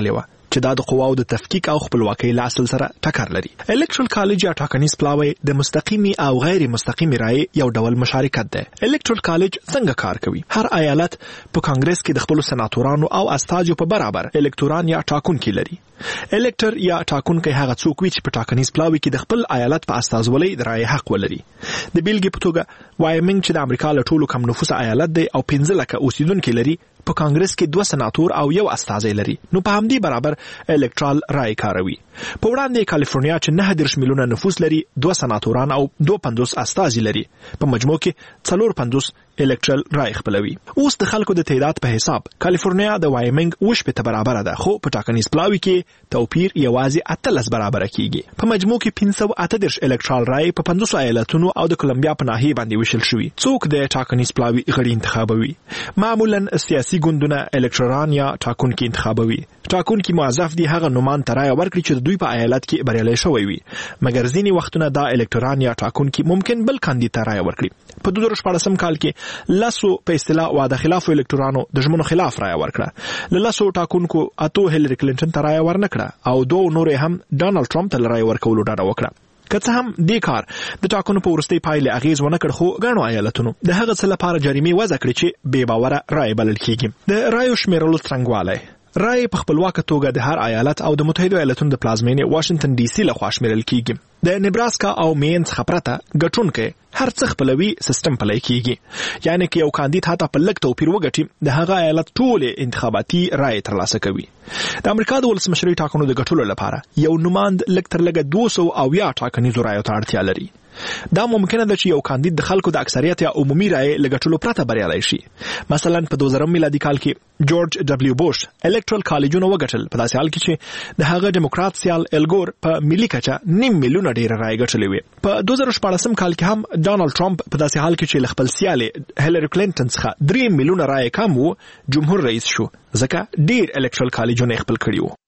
چې دا د قواو د تفکیک او خپلواکۍ له اصل سره ټکر لري. الکترال کالج یا ټاکنیز پلاوی د مستقیمي او غیر مستقیمي رائے یو ډول مشارکت ده. الکترال کالج څنګه کار کوي؟ هر ایالت په کانګرس کې د خپل سناتورانو او استاجو په برابر الکتوران یا ټاکونکي لري. الکټر یا ټاکونکي هغه څوک وي چې په ټاکنیز پلاوی کې د خپل ایالت په استازولۍ د رائے حق ولري. د بیلګې په توګه وایمنګ چې د امریکا له ټولو کم نفوس ایالت دی او پنځه لکه اوسیدونکي لري، په کانګرس کې دوه سناتور او یو استازی لري، نو په همدې برابر الکټرال رائے کاروي. په وړاندې کالیفورنیا چې نه دېرش میلیونه نفوس لري، دوه سناتوران او دوه پنځوس استازي لري، په مجموع کې څلور پنځوس الکټرال رائے خپلوي. اوس د خلکو د تعداد په حساب کالیفورنیا د وایمنګ وش په برابر ده، خو په ټاکنیز پلاوی کې توپیر یوازې اتلس برابر کیږي. په مجموع کې پنځه سوه اته دېرش الکټرال رائے په پنځوس ایالتونو او د کولمبیا په ناحیه باندې وشل شوی. څوک د ټاکنیز پلاوی غړي انتخابوي؟ معمولا سیاسي ګوندونه الکټران یا ټاکونکي انتخابوي. ټاکونکي موظف دي هغه نومان ترای ورکړي چې د دوی په ایالت کې بریالي شوی وي، مګر ځینې وختونه دا الکټران یا ټاکونکي ممکن بل کاندید ترای ورکړي. په دوه زره شپاړسم کال کې لاسو په اصطلاح واده خلاف الکټرانو د ژمنو خلاف رائے ورکړه. له لاسو ټاکونکو اتو هیلری کلینټن ته رائے ورنکړه او دوه نور هم ډانلډ ټرمپ ته رائے ورکولو ډاډه وکړه. که څه هم دې کار د ټاکنو په وروستۍ پایلې اغیز ونه کړ، خو غاڼو ایالتونو د هغه څه لپاره جریمې وضع کړې چې بې باوره رائے بلل کیږي. د رایو شمیرلو څرنګوالی رائے په خپلواکه توګه د هر ایالت او د متحده ایالاتونو د پلازمینې واشنگټن ډي سي لخوا شمیرل کیږي. د نیبراسکا او مین څخه پرته ګټونکي هر څه خپلوي سیستم پلی کیږي، یعنی که یو کاندید حتی په لږ توپیر وګټي د هغه ایالت ټول انتخاباتي رائے ترلاسه کوي. د امریکا د ولسمشرۍ ټاکنو د ګټلو لپاره یو نوماند لږ تر لږه دوه سوه اویا ټاکنیزو رایو ته اړتیا لري. دا ممکنه ده چې یو کاندید د خلکو د اکثریت یا عمومي رائے لګټلو پرته بریالی شي. مثلا په دوه زره میلادي کال کې جورج ډبلیو بوش الکټرال کالجونه وګټل، په داسې حال کې چې د هغه ډیموکرات سیال الګور په ملي کچه نیم میلیونه ډیر رائے ګټلې وي. په دوه زره شپاړسم کال کې هم ډانلډ ټرمپ په داسې حال کې چې خپل سیال هیلری کلینټن څخه درې میلیونه رائے کم وو جمهور رئیس شو، ځکه ډیر الکټرال کالجونه خپل کړي وو.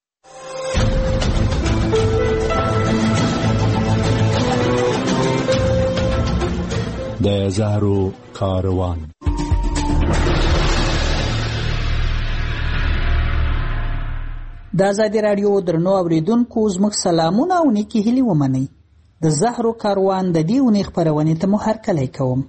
د زهرو کاروان. د آزادي راډیو درنو اوریدونکو زموږ سلامونه او نیکی هیلې ومنئ. د زهرو کاروان د دې اونۍ خپرونې ته مو هرکلی کوم.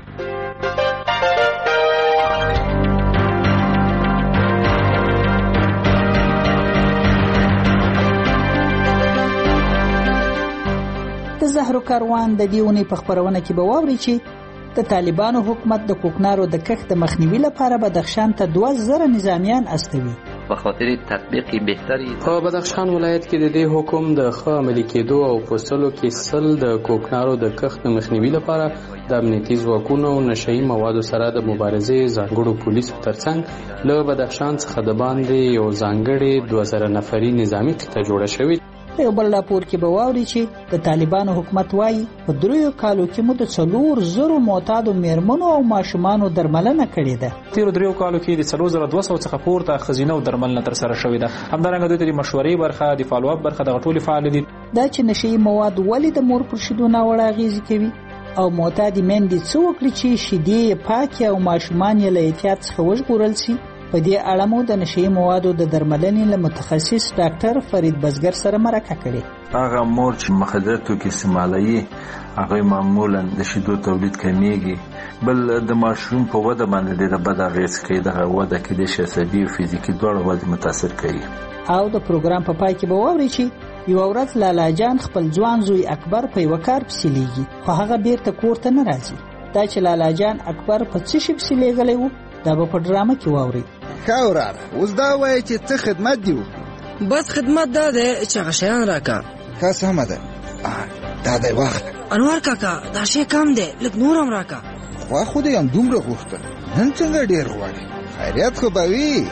د زهرو کاروان د دې اونۍ په خپرونه کې به واورئ چې د طالبانو حکومت د کوکنارو د کښت د مخنیوي لپاره بدخشان ته دوه زره نظامیان استوي. په خاطر تطبیق بهتري په بدخشان ولایت کې د دې حکم د ښه عملي کېدو او په سلو کې سل د کوکنارو د کښت د مخنیوي لپاره د امنیتي ځواکونو او نشهیي موادو سره د مبارزې ځانګړو پولیسو ترڅنګ له بدخشان څخه د باندې یو ځانګړې دوه زره نفري نظامي کښته جوړه شوې. په یو بل راپور کې به واورئ چې د طالبانو حکومت وایي په دریو کالو کې مو د څلور زرو معتادو میرمنو او ماشومانو درملنه کړې ده. تیرو دریو کالو کې د څلور زره دوه سوه څخه پورته ښځینه او درملنه ترسره شوې ده. همدارنګه دوی ته د مشورې برخه، د فالو اپ برخه دغه ټولې فعال دي. دا چې نشهیي مواد ولې د مور پر شیدو ناوړه اغېزې کوي او معتادې میندې څه وکړي چې شیدې یې پاکې او ماشومان یې له احتیاط څخه وژغورل شي. په دې اړه مو د نشهیي موادو د درملنې له متخصص ډاکټر فرید بزګر سره مرکه کړې. هغه مور چې مخدر توکي استعمالوي هغه معمولا د شیدو تولید کمیږي، بل د ماشوم په وده باندې ډېره بد اغېز کوي. دغه وده کېدای شي عصبي او فزیکي دواړه وده متاثر کوي. او د پروګرام په پای کې به واورئ چې یوه ورځ لالا جان خپل ځوان زوی اکبر په یوه کار پسې لیږي، خو هغه بیرته کور ته نه راځي. دا چې لالا جان اکبر په څه شي پسې لیږلی و دا به په ډرامه کې واورئ. ښه وراره، اوس دا وایي چې څه خدمت دي وکړو؟ بس خدمت دا دی چې هغه شیان راکړه. ښه سمه ده، دا دی واخله. انوار کاکا دا شی کم دی، لږ نور هم راکړه. خوا خو دې هم دومره غوښتل، نن څنګه ډېر غواړې؟ خیریت خو به وي.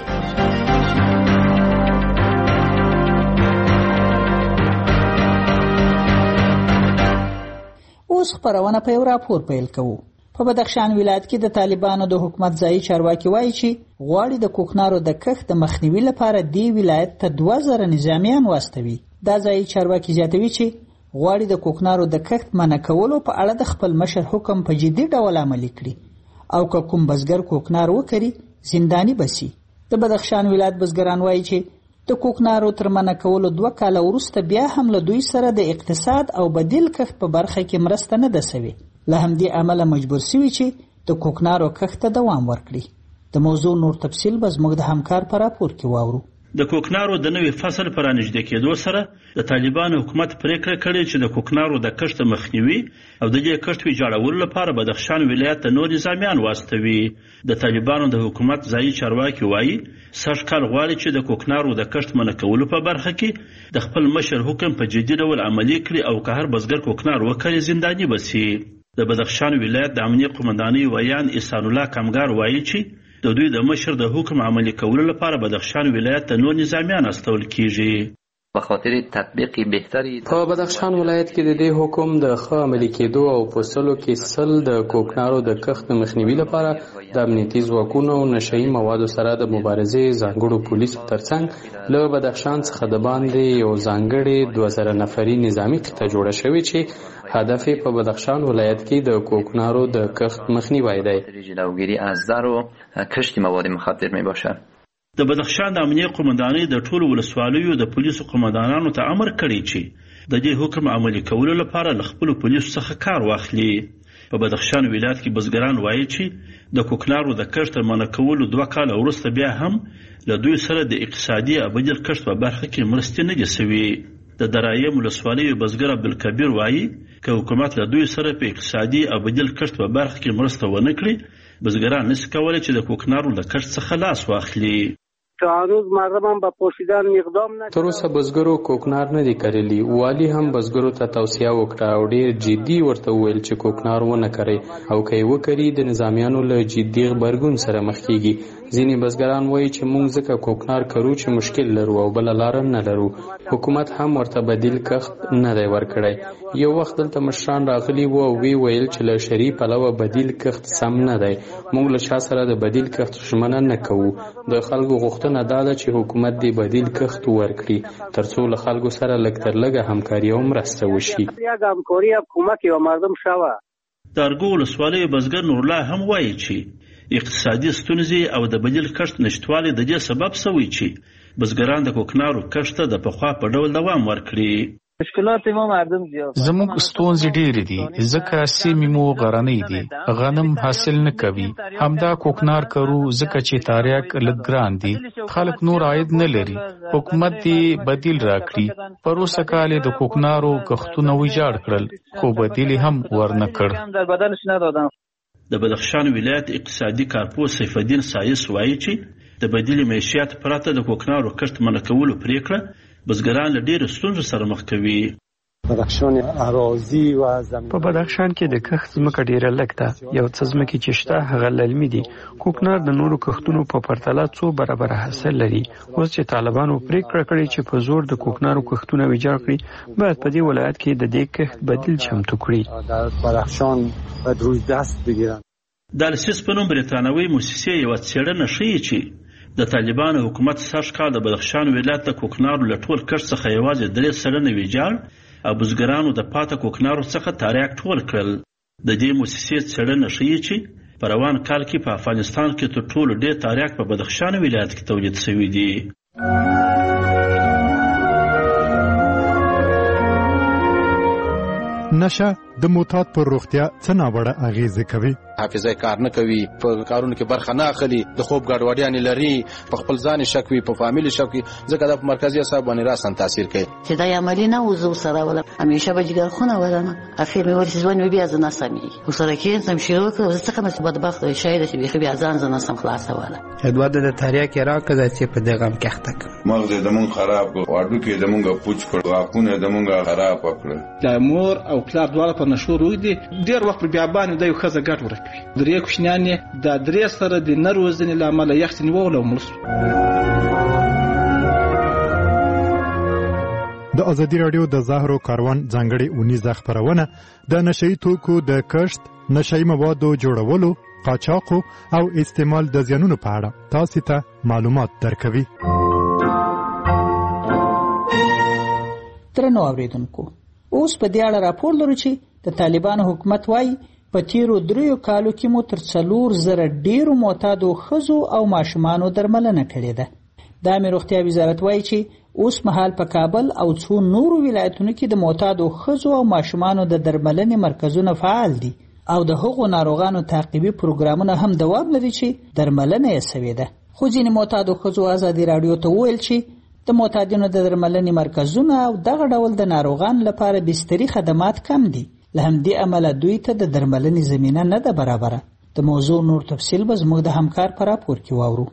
اوس خپرونه په یو راپور پیل کوو. په بدخشان ولایت کې د طالبانو د حکومت ځایي چارواکي وایي چې غواړي د کوکنارو د کښت د مخنیوي لپاره دې ولایت ته دوه زره نظامیان واستوي. دا ځایي چارواکي زیاتوي چې غواړي د کوکنارو د کښت منع کولو په اړه د خپل مشر حکم په جدي ډول عملي کړي او که کوم بزګر کوکنار وکړي زنداني بسي. د بدخشان ولایت بزګران وایي چې د کوکنارو تر منع کولو دوه کاله وروسته بیا هم له دوی سره د اقتصاد او بدیل کښت په برخه کې مرسته نه ده سوې. له همدې امله مجبور سوي چې د کوکنارو کښت ته دوام ورکړي. د موضوع نور تفصیل به زموږ د همکار په راپور کې واورو. د کوکنارو د نوي فصل پر رانږدې کېدو سره د طالبانو حکومت پریکړه کړې چې د کوکنارو د کښت مخنیوي او د دې کښت ویجاړولو لپاره بدخشان ولایت ته نور نظامیان واستوي. د طالبانو د حکومت ځایي چارواکي وایي سږ کال غواړي چې د کوکنارو د کښت منع کولو په برخه کې د خپل مشر حکم په جدي ډول عملي کړي او که هر بزګر کوکنار وکړي زنداني بسي. د بدخشان ولایت د امنیه قومندانۍ ویان احسان الله کمګار وایي چې د دوی د مشر د حکم عملي کولو لپاره بدخشان ولایت ته نور نظامیان استول کیږي. به خاطر تطبیق بهتری په بدخشان ولایت کې د دې حکم د ښه عملي کېدو او په سلو کې سل د کوکنارو د کښت مخنیوي لپاره د امنیتي ځواکونو او نشهیي موادو سره د مبارزې ځانګړو پولیسو ترڅنګ له بدخشان څخه د باندې یو ځانګړې دوه زره نفري نظامي قطعه جوړه شوې چې هدف یې په بدخشان ولایت کې د کوکنارو د کښت مخنیوی دی. جلوگیری از زر و کشت مواد مخدر می باشد. د بدخشان د امنیه قومندانۍ د ټولو ولسوالیو د پولیسو قومندانانو ته امر کړی چې د دې حکم عملي کولو لپاره له خپلو پولیسو څخه کار واخلي. په بدخشان ولایت کې بزګران وایي چې د کوکنارو د کښت منع کولو دوه کاله وروسته بیا هم له دوی سره د اقتصادي او بدیل کښت په برخه کې مرستې نه دي سوي. د درایم ولسوالیو بزګر عبدالکبیر وایي که حکومت له دوی سره په اقتصادي او بدیل کښت په برخه کې مرسته ونه کړي بزګران نشي کولی چې د کوکنارو د کښت څخه لاس واخلي. هنوز مردم هم به پوشیدن اقدام نکردن. تر اوسه بزګرو کوکنار نه دي کرلی. والی هم بزګرو ته توصیه وکړه او ډیر جدي ورته وویل چې کوکنار ونه کوي او که یې وکړي د نظامیانو له جدي غبرګون سره مخ کیږي. ځینې بزګران وایي چې موږ ځکه کوکنار کرو چې مشکل لرو او بله لاره نه لرو. حکومت هم ورته بدیل کښت نه دی ورکړی. یو وخت دلته مشران راغلي وو او وی ویل چې له شرعي پلوه بدیل کښت سم نه دی. موږ له چا سره د بدیل کښت ژمنه نه کوو. د خلکو غوښتنه دا ده چې حکومت دې بدیل کښت ورکړي ترڅو له خلکو سره لږ تر لږه همکاري او مرسته وشي. همکاري او کمک یو مردم شوه. د ارګو ولسوالۍ بزګر نورالله هم وایي چې اقتصادي ستونزې او د بدیل کښت نشتوالی د دې سبب سوی چې بزګران د کوکنارو کښت ته د پخوا په ډول دوام ورکړي. مشکلات مو مردم زیات. زموږ ستونزې ډېرې دي ځکه سیمې مو غرنۍ دي. غنم حاصل نه کوي. همدا کوکنار کرو ځکه چې تاریاک لږ ګران دي. خلک نور عاید نه لري. حکومت دې بدیل راکړي. پر اوسه کال د کوکنارو کښتونه ویجاړ کړل خو بدیل هم ورنه کړ. د بدخشان ولایت اقتصادي کارپوه سیف الدین سایس وایي چې د بدیل معیشت پرته د کوکنارو کښت منع کولو پریکړه بزګران له ډېرو ستونزو سره مخ کوي. بدخشان اراضي و زمین په بدخشان کې د کښت ځمکه ډیره لږ ده. یو څه ځمکې چې شته هغه للمي دي. کوکنار د نورو کښتونو په پرتله څو برابره حاصل لري. اوس چې طالبانو پریکړه کړې چې په زور د کوکنارو کښتونه ویجاړ کړي باید په دې ولایت کې د دې کښت بدیل چمتو کړي. در بدخشان باید روی دست بگیرن. د السیس په نوم بریتانوي موسسې یوه څېړنه ښیي چې د طالبانو حکومت سږ کال د بدخشان ولایت د کوکنارو له ټول کښت څخه یوازې درې سلنه ویجاړ او بزګرانو د پاته کوکنارو څخه تاریاک ټول کړل. د دې موسسې څېړنه ښیي چې په روان کال کې په افغانستان کې تر ټولو ډېر تاریاک په بدخشان ولایت کې تولید شوي دي. نشه د موتات پر روغتیا څه ناوړه اغیزه کوي. حافظه کار نه کوي. په کارونو کې برخه نه اخلي. د خوب ګډوډیاں لري. په خپل ځان شک وي. په فامیل شک وي. ځکه د مرکزی اعصاب باندې راسن تاثیر کوي. چې دا عملی نه وزو سره ولا همیشه به جګر خونه ولنه اخر مې ورسې ځوان بیا ځنه سمي وسره کې سم شروع کړو ځکه مې بدبخت وي شاید چې بیا ځان ځنه سم خلاصه ولا ادواد د تاریخ راکړه چې په دغه هم کېختک مغز د مون خراب کړ واډو کې د مونږه پوچ کړ واکونه د مونږه خراب کړ. د مور او پلار دواړه په نشو روي دي. ډیر وخت بیا باندې د یو خزه ګټ ورکوي. درې کوشنیان د درې سره د نروزنې لامل یخت نیول او ملس. د ازادي رادیو د زهرو کاروان ځانګړي اونیزه خبرونه د نشئی توکو د کښت، نشئی موادو جوړولو، قاچاق او استعمال د زیانونو په اړه تاسو ته معلومات درکوي. درنو اوریدونکو، اوس په دې اړه راپور لرو چې د طالبانو حکومت وايي په تیرو دریو کالو کې مو تر څلور زره ډیرو معتادو ښځو او ماشومانو درملنه کړې ده. د عامه روغتیا وزارت وایي چې اوس مهال په کابل او څو نورو ولایتونو کې د معتادو ښځو او ماشومانو د درملنې مرکزونه فعال دي او د هغو ناروغانو تعقیبي پروګرامونه هم دوام لري چې درملنه یې سوې ده. خو ځینې معتادو ښځو ازادي راډیو ته وویل چې د معتادینو د درملنې مرکزونه او دغه ډول د ناروغانو لپاره بستري خدمات کم دي، له همدې امله دوی ته د درملنې زمینه نه ده برابره. د موضوع نور تفصیل به زموږ د همکار په راپور کې واورو.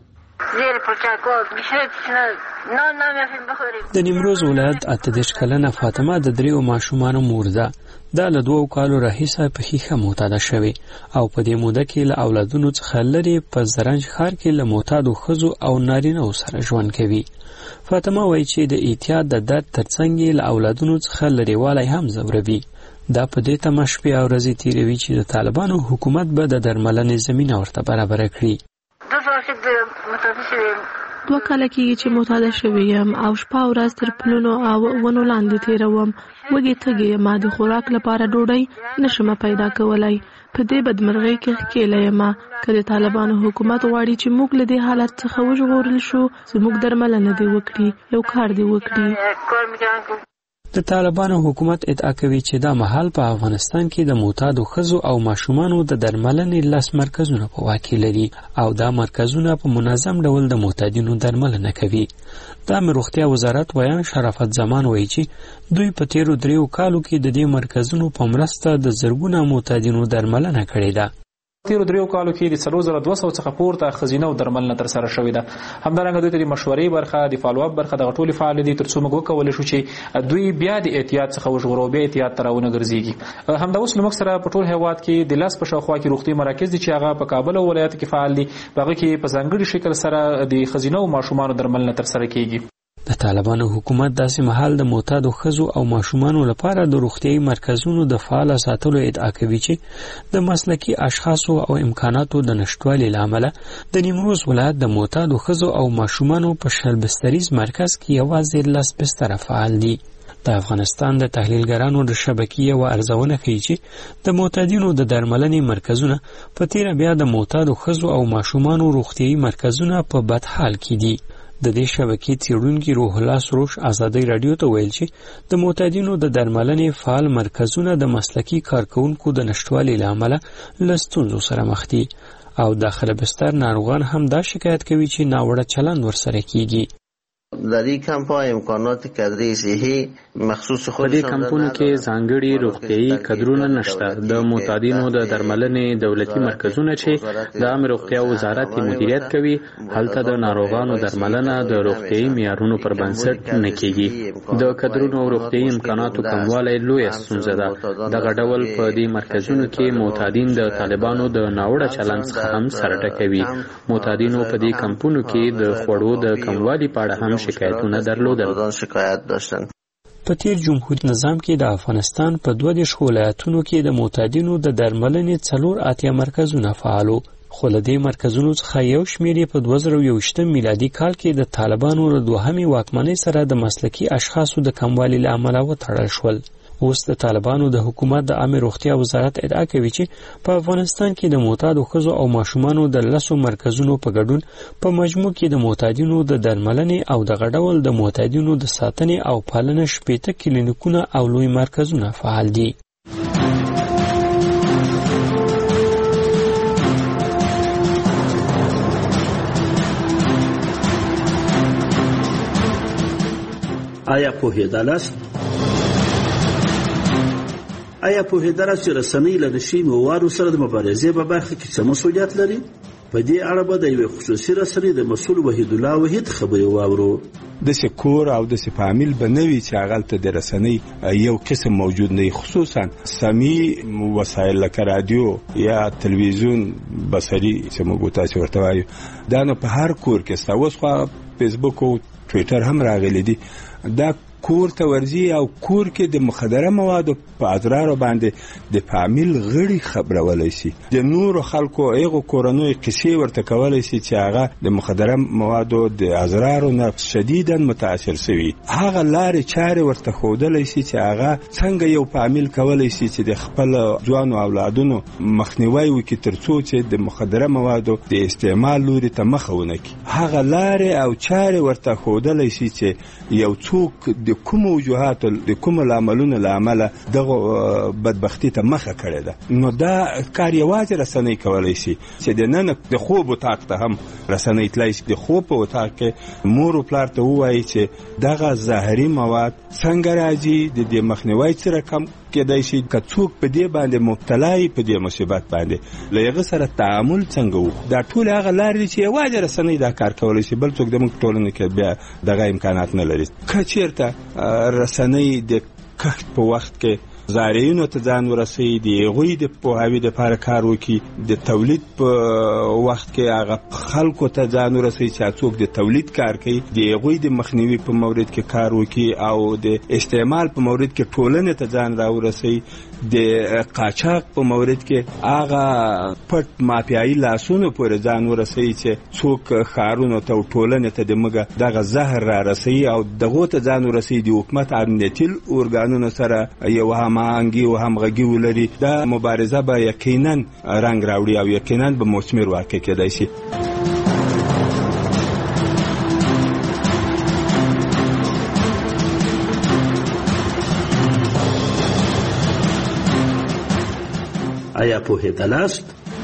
د نیمروز ولایت اته دېرش کلنه فاطمه د دریو ماشومانو مور ده. دا له دوو کالو راهیسه په ښیښه معتاده شوې او په دې موده کې له اولادونو څخه لرې په زرنج ښار کې له معتادو ښځو او نارینهو سره ژوند کوي. فاطمه وایي چې د اعتیاد د درد ترڅنګ یې له اولادونو څخه لرېوالی هم ځوروي. دا په دې تمه شپې او ورځې تېروي چې د طالبانو حکومت به د درملنې زمینه ورته برابره کړي. دوه کاله کېږي چې معتاده شوې یم او شپه او ورځ تر پلونو او ونو لاندې تېروم. وږې تږې یم، د خوراک لپاره ډوډۍ نشم پیدا کولی. په دې بدمرغۍ کې ښکېله یم. که د طالبانو حکومت غواړي چې موږ له دې حالت څخه وژغورل شو، زموږ درملنه دې وکړي، یو کار دې وکړي. د طالبانو حکومت ادعا کوي چې دا مهال په افغانستان کې د معتادو ښځو او ماشومانو د درملنې لس مرکزونه په واک کې لري او دا مرکزونه په منظم ډول د معتادینو درملنه کوي. د عامه روغتیا وزارت ویان شرافت زمان وایي چې دوی په تیرو دریو کالو کې د دې مرکزونو په مرسته د زرګونه معتادینو درملنه کړې ده. تیرو دریو کالو کې د څلور زره دوه سوه څخه پورته ښځینه او درملنه ترسره شوې ده. همدارنګه دوی ته د مشورې برخه، د فالو اپ برخه دغه ټولې فعال دي تر څو موږ وکولی شو چې دوی بیا د احتیاط څخه وژغورو، بیا احتیاط ته راونه ګرځېږي. همدا اوس له موږ سره په ټول هېواد کې د لس په شاوخوا کې روغتي مراکز دي چې هغه په کابل او ولایاتو کې فعال دي. په هغه کې په ځانګړي شکل سره د ښځینه او ماشومانو درملنه ترسره کېږي. د طالبانو حکومت داسې مهال د معتادو ښځو او ماشومانو لپاره د روغتیايي مرکزونو د فعال ساتلو ادعا کوي چې د مسلکي اشخاصو او امکاناتو د نشټوالي له امله د نیمروز ولایت د معتادو ښځو او ماشومانو په شل بستریز مرکز کې یوازې لس بستره فعال دي. د افغانستان د تحلیلګرانو د شبکې یوه ارزونه ښیي چې د معتادینو د درملنې مرکزونه په تیره بیا د معتادو ښځو او ماشومانو روغتیايي مرکزونه په بد حال کې دي. د دې شبکې څېړونکي روح الله سروش ازادي راډیو ته ویل چې د معتادینو د درملنې فعال مرکزونه د مسلکي کارکونکو د نشټوالي له امله له ستونزو سره مخ دي او داخله بستر ناروغان هم دا شکایت کوي چې ناوړه چلند ورسره کیږي. در این کمپ ها امکانات کادری صحی مخصوص خود په دې کمپونو کې ځانګړي روغتيایي کادرونه نشته. د معتادینو د درملنې دولتي مرکزونه چې د عامه روغتیا وزارت مدیریت کوي، هلته د ناروغانو درملنه د روغتيایي معیارونو پر بنسټ نه کیږي. د کادرونو او روغتيایي امکاناتو کموالی لویه ستونزه ده. دغه ډول په دې مرکزونو کې معتادین د طالبانو د ناوړه چلند څخه هم سر ټکوي. معتادینو په دې کمپونو کې د خوړو د کموالي په اړه هم شکایتونه درلودل. په تیر جمهوریت نظام کې د افغانستان په دوه دېرش ولایتونو کې د معتادینو د درملنې څلور اتیا مرکزونه فعالو، خو له دې مرکزونو څخه یو شمېر یې په دوه زره یوویشتم میلادي کال کې د طالبانو له دوهمې واکمنۍ سره د مسلکي اشخاصو د کموالي له امله وتړل شول. اوس د طالبانو د حکومت د عامه روغتیا وزارت ادعا کوي چې په افغانستان کې د معتادو ښځو او ماشومانو د لسو مرکزونو په ګډون په مجموع کې د معتادینو د درملنې او دغه ډول د معتادینو د ساتنې او پالنې شپېته کلینیکونه او لوی مرکزونه فعال دي. آیا پوهېدلاست؟ آیا پوهېدلاست چې رسنۍ له نشي موادو سره د مبارزې په برخه کې څه مسؤلیت لري؟ په دې اړه به د یوې خصوصي رسنۍ د مسؤل وحید الله وحید خبرې واورو. داسې کور او داسې فامیل به نه وي چې هغلته د رسنۍ یو قسم موجود نه وي، خصوصا سمعي وسایل لکه رادیو یا تلویزیون بصري چې موږ تاسو ورته وایو، دا نو په هر کور کې شته. اوس خو فیسبوک او ټویټر هم راغلي دي. دا کور ته ورځي او کور کې د مخدره موادو په اضرارو باندې د فامیل غړي خبرولای شي. د نورو خلکو هغه کورنۍ قصې ورته کولای شي چې هغه د مخدره موادو د اضرارو نه شدیداً متاثر شوي. هغه لارې چارې ورته ښودلی شي چې هغه څنګه یو فامیل کولی شي چې د خپل ځوانو اولادونو مخنیوی وکړي تر څو چې د مخدره موادو د استعمال لوري ته مخه ونه کړي. هغه لارې او چارې ورته ښودلی شي چې یو څوک د کومو وجوهاتو د کومو لاملونو له امله دغه بدبختي ته مخه کړې ده. نو دا کار یوازې رسنۍ کولی شي چې د نن د خوب اتاق ته هم رسنۍ تللی شي. د خوب په اتاق کې مور و پلار ته ووایي چې دغه ظاهري مواد څنګه راځي، د دې مخنیوی څه رقم کېدای شي، که څوک په دې باندې مبتلا وي په دې مصیبت باندې له هغه سره تعامل څنګه وکړو. دا ټول هغه لارې دي چې یوازې رسنۍ دا کار کولی شي، بل څوک زموږ ټولنه کې بیا دغه امکانات نه لري. که چېرته رسنۍ د کښت په وخت کې زارعینو ته ځان ورسوي، د هغوی د پوهاوي دپاره کار وکړي، د تولید په وخت کې هغه خلکو ته ځان ورسوي چې څوک د تولید کار کوي، د هغوی د مخنیوي په مورد کې کار وکړي او د استعمال په مورد کې ټولنې ته ځان راورسوي. د قاچاق په مورد کې هغه پټ مافیایي لاسونو پورې ځان ورسوي چې څوک ښارونو ته او ټولنې ته د مګه دغه زهر را رسوي او دغو ته ځان ورسوي. د حکومت امنیتي ارګانونو سره یو هماهنګي او همغږي ولري. دا مبارزه به یقینا رنګ راوړي او یقینا به مثمر واقع کېدای شي. آیا پوهېدلاست؟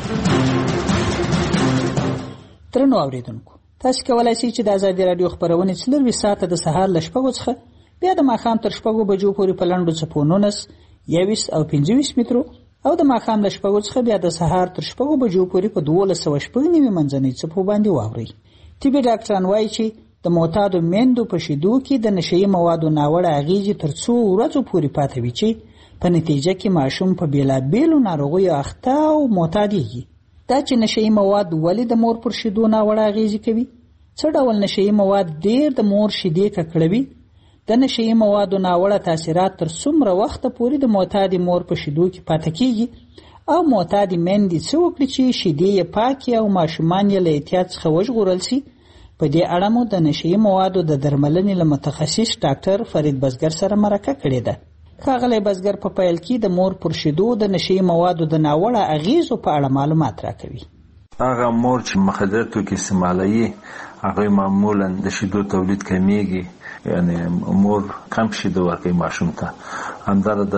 درنو اوریدونکو، تاسو کولای شئ چې د ازادي راډیو خبرونه څلرویشت ساعته د سهار له شپږو څخه بیا د ماښام تر شپږو بجو پورې په لنډو څپو نولس، یوویشت او پنځه ویشت مترو او د ماښام له شپږو څخه بیا د سهار تر شپږو بجو پورې په دولس سوه شپږ نوي منځنۍ څپو باندې واورئ. طبي ډاکټران وایي چې د معتادو میندو په شیدو کې د نشهیي موادو ناوړه اغېزې تر څو ورځو پورې پاتې وي چې په نتیجه کې ماشوم په بیلابیلو ناروغیو اخته او معتادېږي. دا چې نشهیي مواد ولې د مور پر شیدو ناوړه اغېزې کوي؟ څه ډول نشهیي مواد ډېر د مور شیدې ککړوي؟ د نشهیي موادو ناوړه تاثیرات تر څومره وخته پورې د معتادې مور په شیدو کې پاتې کېږي او معتادې میندې څه وکړي چې شیدې یې پاکې او ماشومان یې له احتیاط څخه وژغورل شي؟ په دې اړه مو د نشهیي موادو د درملنې له متخصص ډاکټر فرید بزګر سره مرکه کړې ده. ښاغلی بزګر په پیل کې د مور پر شیدو د نشهیي موادو د ناوړه اغېزو په اړه معلومات راکوي. هغه مور چې مخدره توکي استعمالوي هغوی معمولا د شیدو تولید کمیږي، یعنی مور کم شیدو ورکوي ماشوم ته. همدارنګه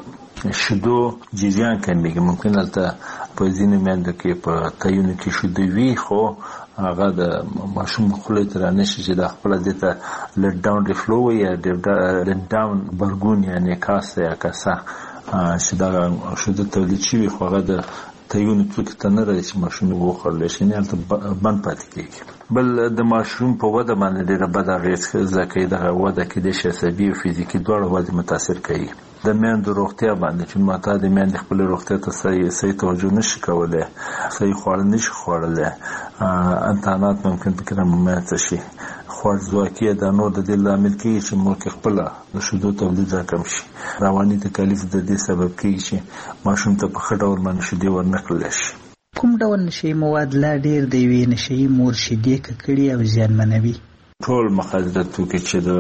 د شیدو جریان کمیږي. ممکن هلته په ځینو میندو کې په تیونو کې شیدې وي خو هغه د ماشوم خولې ته رانشي چې د خپله دې ته لټ ډاون ریفلو وي یا لټ ډاون برګون یا نکاس یا کاسه چې دغه شیدو تولید شوي خو هغه د تیونو توکي ته نه راځي چې ماشوم یې وخوړلی شي، یعنې هلته بند پاتې کېږي. بل د ماشوم په وده باندې ډېره بده اغېز کوي. دغه وده کېدای شي عصبي او فزیکي دواړه وده متاثر کوي. د میندو روغتیا باندې چې معتادې میندې خپلې روغتیا ته صحیح صحیح توجه نشي کولی، صحیح خواړه نشي خوړلی، امتحانات ممکن پکې رامنځته شي. خوارځواکي دا نور د دې لامل کېږي چې مور کې خپله د شیدو تولید راکم شي. رواني تکالیف د دې سبب کېږي چې ماشوم ته په ښه ډول باندې شیدې ورنکړلی شي. کوم ډول نشهیي مواد لا ډېر د یوې نشهیي مور شیدې ککړې او زیانمنوي؟ ټول مخدره توکي چې د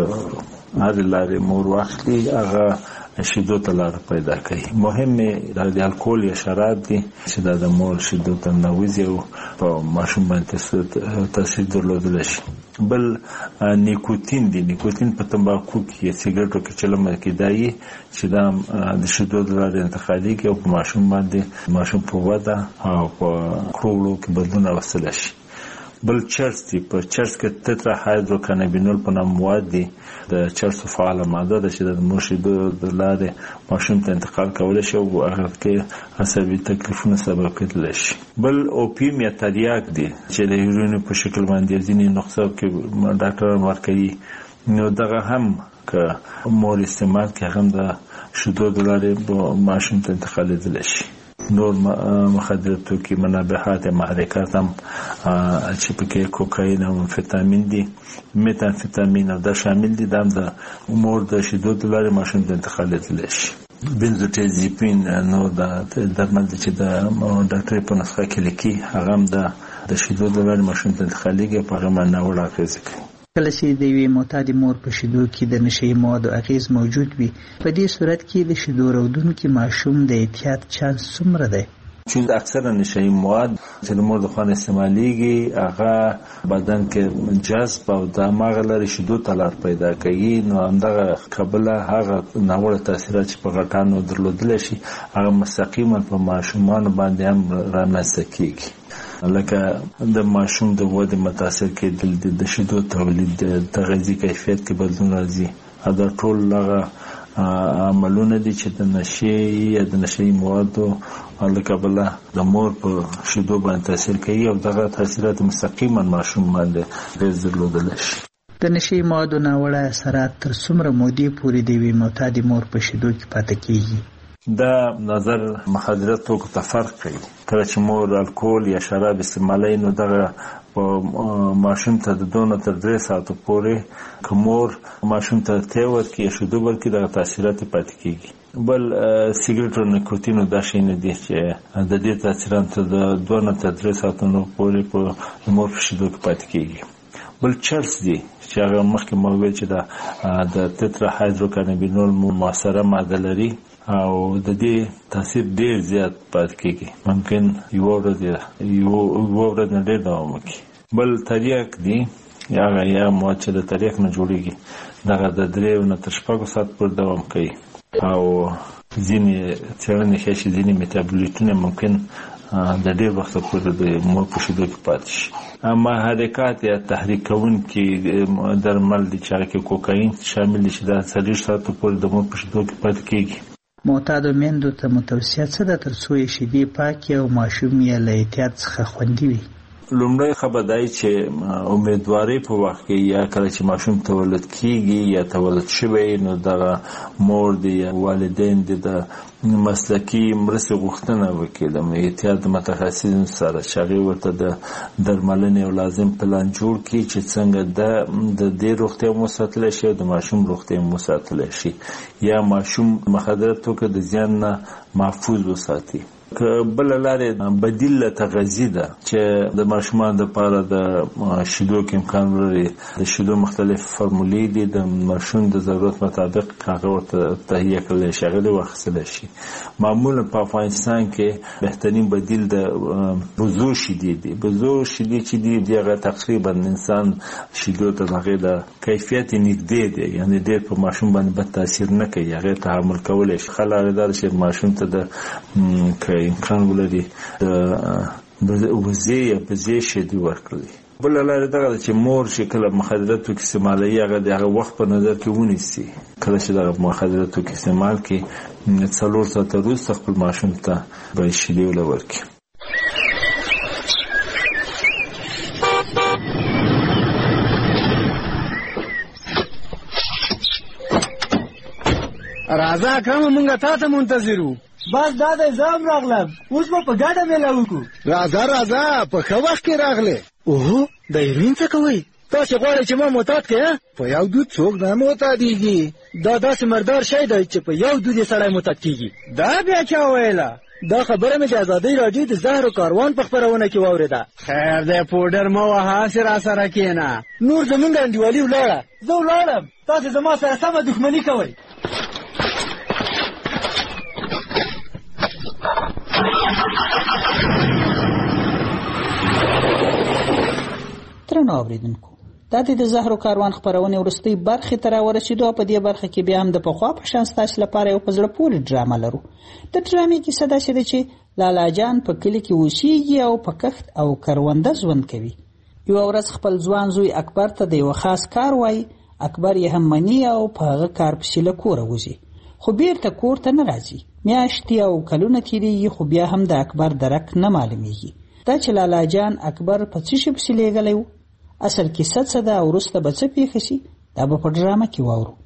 هرې لارې مور واخلي هغه شیدو ته لاره پیدا کوي. مهم د الکول یا شراب دي چې دا د مور شیدو ته ننوځي او په ماشوم باندې تاثیر درلودلی شي. بل نیکوتین دی. نیکوتین په تمباکو کې یا سیګرټو کې چې لمه کېدایي چې دا د شیدو د لارې انتقالېږي او په ماشوم باندې ماشوم په وده او په کړو وړو کې بدلون راوستلی شي. بل چرس دی. په چرس کې تترا هایدروکانابینول په نام مواد دي. د چرسو فعاله ماده ده چې د مور شیدو د لارې ماشوم ته انتقال کولی شي او هغه کې عصبي تکلیفونه سبب کېدلی شي. بل اوپیم یا تریاک دی چې د هیروین په شکل باندې ځینې نسخو کې ډاکټران ورکوي. نو دغه هم که مور استعمال کې هم د شیدو د لارې ماشوم ته انتقالېدلی شي. نور مخدر توکي منابعات محرکات هم چې پکې کوکاین او امفیتامین دي میتامفیتامین او دا شامل دي. دا د مور د شیدو د لارې ماشوم ته انتقالېدلی شي. بنزوډیازپین نور د درمل چې د ډاکټر په نسخه کې لیکي هغه هم د شیدو د لارې ماشوم ته انتقالېږي، په هغه باندې ناوړه اغېزې کوي. کله چې د یوې معتادې مور په شیدو کې د نشهیي موادو اغېز موجود وي، په دې صورت کې د شیدو راوړونکي ماشوم د اعتیاد چانس څومره دی؟ چې اکثره نشهیي مواد چې د مور د خوا استعمالیږي هغه بدن کې جذب او دماغ لري شیدو ته لار پیدا کوي، نو همدغه کبله هغه ناوړه تاثیرات چې په غټانو درلودلی شي هغه مستقیما په ماشومانو باندې هم رامنځته کېږي. لکه د ماشوم د ودې متاثر کېدل، د شیدو تولید، د غذایي کیفیت کې بدلون راځي. دا ټول هغه عملونه دي چې د نشې یا د نشهیي موادو له کبله د مور په شیدو باندې تاثیر کوي او دغه تاثیرات مستقیما ماشوم باندې اغېز درلودلی شي. د نشهیي موادو ناوړه اثرات تر څومره مودې پورې د یوې معتادې مور په شیدو کې پاتې کېږي؟ دا نظر مخدره توکو ته فرق کوي. کله چې مور الکول یا شراب استعمالوي نو دغه په ماشوم ته د دونه تر درې ساعتو پورې که مور ماشوم ته تی ورکړي یا شیدو ورکړي دغه تاثیرات یې پاتې کېږي. بل سیګریټ او نیکوتین دا شی نه دي چې د دې تاثیرات ته د دوه نه تر درې ساعتونو پورې په مور په شیدو کې پاتې کېږي. بل چرس دي چې هغه مخکې مو ویل چې د تترا هایدروکانابینول مؤثره ماده لري او د دې تاثیر ډیر زیات پاتې کېږي، ممکن یو ورځ یو ورځ نه ډیر دوام وکړي. بل تریاک دي هغه یا مواد چې د تریاک نه جوړېږي دغه د درې نه تر شپږو ساعت پورې دوام کوي او ځینې څېړنې ښیي چې ځینې میتابولیټونه ممکن د ډیر وخت پورې د مور په شیدو کې پاتې شي. محرکات یا تحریک کوونکي درمل دي چې هغه کې کوکاین شامل دي چې دا څلوېښت ساعتو پورې د مور په شیدو کې پاتې کېږي. معتادو میندو ته متوصیه څه ده تر څو یې شیدې پاکې او ماشوم یې له اعتیاد څخه خوندي وي؟ لومړی خبر دی چې امیدواري په وخت کې یا کله چې ماشوم تولد کیږي یا تولد شوی نو دغه مور دی یا والدین دی د مسلکی مرستې غوښتنه وکړي د اعتیاد متخصصینو سره چې هغوی ورته د درملنې او لازم پلان جوړ کړي چې څنګه د دې روغتیا مو ساتلی شي او د ماشوم روغتیا مو ساتلی شي یا ماشوم مخدره توکو د زیان نه محفوظ وساتي. که بل لارې بدیل تغذیه ده چې د ماشومان لپاره د شیدو کې امکان لري. د شیدو مختلف فرمولې دي، د ماشوم د ضرورت مطابق هغه ورته تهیه کړلی شي، هغه واخیستلی شي. معمولا په افغانستان کې بهترین بدیل د بزو شیدې دي. بزو شیدې چې دي دي هغه تقریبا انسان شیدو ته هغې د کیفیت نږدې دی، یعنې ډېر په ماشوم باندې بد تاثیر نه کوي، هغې تحمل کولی شي. ښه لاره دا ده چې ماشوم ته د امکان ولري د وزې یا بزې شیدې ورکړي. بله لاره دغه ده چې مور چې کله مخدره توکي استعمالوي هغه د هغه وخت په نظر کې ونیسي. کله چې دغه مخدره توکي استعمال کړي څلور ساعته وروسته خپل ماشوم ته باید شیدې وله ورکړي. راځه اکرمه مونږ تا ته منتظر وو. بس دا دی زه هم راغلم، اوس به په ګډه میله وکړو. راځه راځه په ښه وخت کې راغلې. اوهو د هیروین څه کوئ؟ تاسې غواړئ چې ما معتاد کړې؟ په یو دود څوک نه معتادېږي. دا داسې مردار شی دی چې په یو دود یې سړی معتاد کېږي. دا بیا چا ویله؟ دا خبره مې د ازادۍ راډیو د زهرو کاروان په خپرونه کې واورېده. خیر دی پوډر مه وهه، هسې راسره کښېنه. نور زمونږ انډیوالي ولاړه. زه ولاړم، تاسې زما سره سمه دښمني کوئ. درنو اوریدونکو، دا د زهرو کاروان خپرونې وروستۍ برخې ته راورسېدو. په دې برخه کې بیا هم د پخوا په شان ستاسو لپاره یو په زړه پورې ډرامه لرو. د ډرامې کیسه داسې ده چې لالا جان په کلي کې اوسېږي او په کښت او کرونده ژوند کوي. یوه ورځ خپل ځوان زوی اکبر ته د یوه خاص کار وایي. اکبر یې هم مني او په هغه کار پسې له کوره وځي، خو بیرته کور ته نه راځي. میاشتې او کلونه تېرېږي خو بیا هم د اکبر درک نه معلومیږي. دا چې لالا جان اکبر په څه شي پسې لیږلی و، اصل کیسه څه ده او وروسته به څه پېښه شي، دا به په ډرامه کې واورو.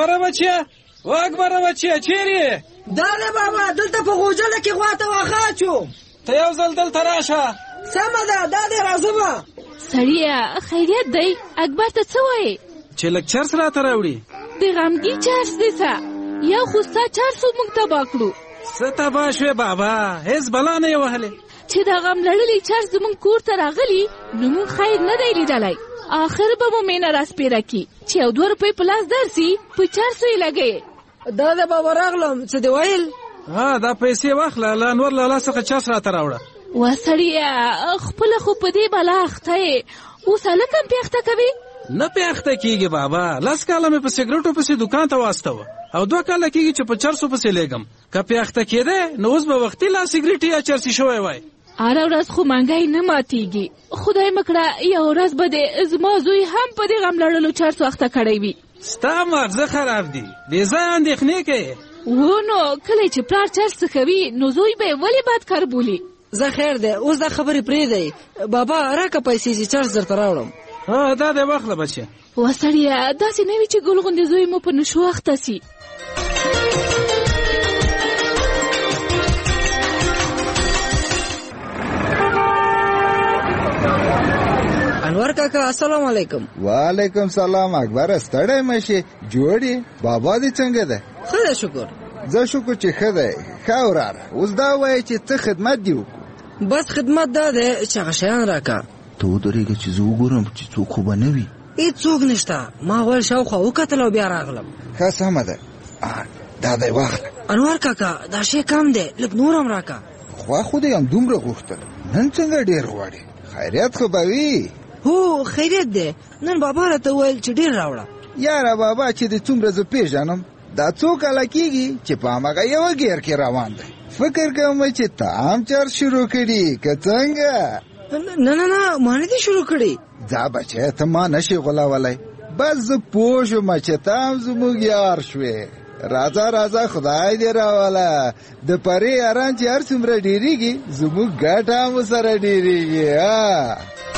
اکبره بچیه و اکبره بچیه چیرې دا دی بابا دلته په غوجله کې غوا ته واښه اچوم ته یو ځل دلته راشه سمه ده دا دی راځمه سړیه خیریت دی اکبر ته څه وایې چې لږ چرس راته راوړي د غمګي چرس دی څه یو خو ستا چرسو موږ تباه کړو څه تباه شوې بابا هېڅ بلا نه یې وهلې چې د غم لړلی چرس زموږ کور ته راغلی نو موږ خیر نه دی لیدلی آخر به مو مینه راسپېره کړي چې یو دوه روپۍ په لاس درسي په چرسو یې لګوې دا د بابا راغلم څه دې ویل ها دا پیسې واخله له انور لالا څخه چرس راته راوړه وا سړیه خپله خو په دې بلا اخته یې اوس هلک هم پې اخته کوي نه پې اخته کېږي بابا لس کاله مې په سګرټو پسې دوکان ته واستوه او دوه کاله کېږي چې په چرسو پسې لیږم که پې اخته کېده نو اوس به وختي لا سګرټ یا چرسي شوی وای هره ورځ خو منګی نه ماتېږي خدای مه کړه یو ورځ به دې زما زوی هم په دې غم لړلو چرسو اخته کړی وي ستا مغزه خراب دي بې ځایه اندېښنې کوې و نو کله چې پلار چرس څښوي نو زوی به یې ولې بد کار بولي زه خیر دی اوس دا خبرې پرېږدئ بابا راکه پیسې چې چرس درته راوړم ها دا دی واخله بچیه وا سړیه داسې نه وي چې ګل غوندې زوی مو په نشو اخته سي انور کاکا السلام علیکم وعلیکم سلام اکبر ستړی مشي جوړی بابا دې څنګه ده ښه ده شکر زه شکر چې ښه دی ښه وراره اوس دا وایي چې څه خدمت دې وکړو بس خدمت دا دی چې هغه شیان راکه ته ودرېږه چې زه وګورم چې څوک خو به نه وي هېڅوک نشته ما ویل شاوخوا وکتل او بیا راغلم ښه سمه ده دا دی واخله انور کاکا دا شی کم دی لږ نور هم راکه خوا خو دې همدومره غوښتل نن څنګه ډېر غواړې خیریت خو به وي هو خیریت دی نن بابا راته ویل چې ډېر راوړه یاره بابا چې د څومره زه پېژنم دا څو کاله کېږي چې په هماغه یوه ګیر کې روان دی فکر کوم چې ته هم چرس شروع کړي که څنګه نه نه نه ما نه دي شروع کړي ځه بچی ته ما نشي غولولی بس زه پوه شوم چې ته هم زموږ یار شوې راځه راځه خدای دې راوله د پرې اران چې هر څومره ډېرېږي زموږ ګټه هم سره ډېرېږي ها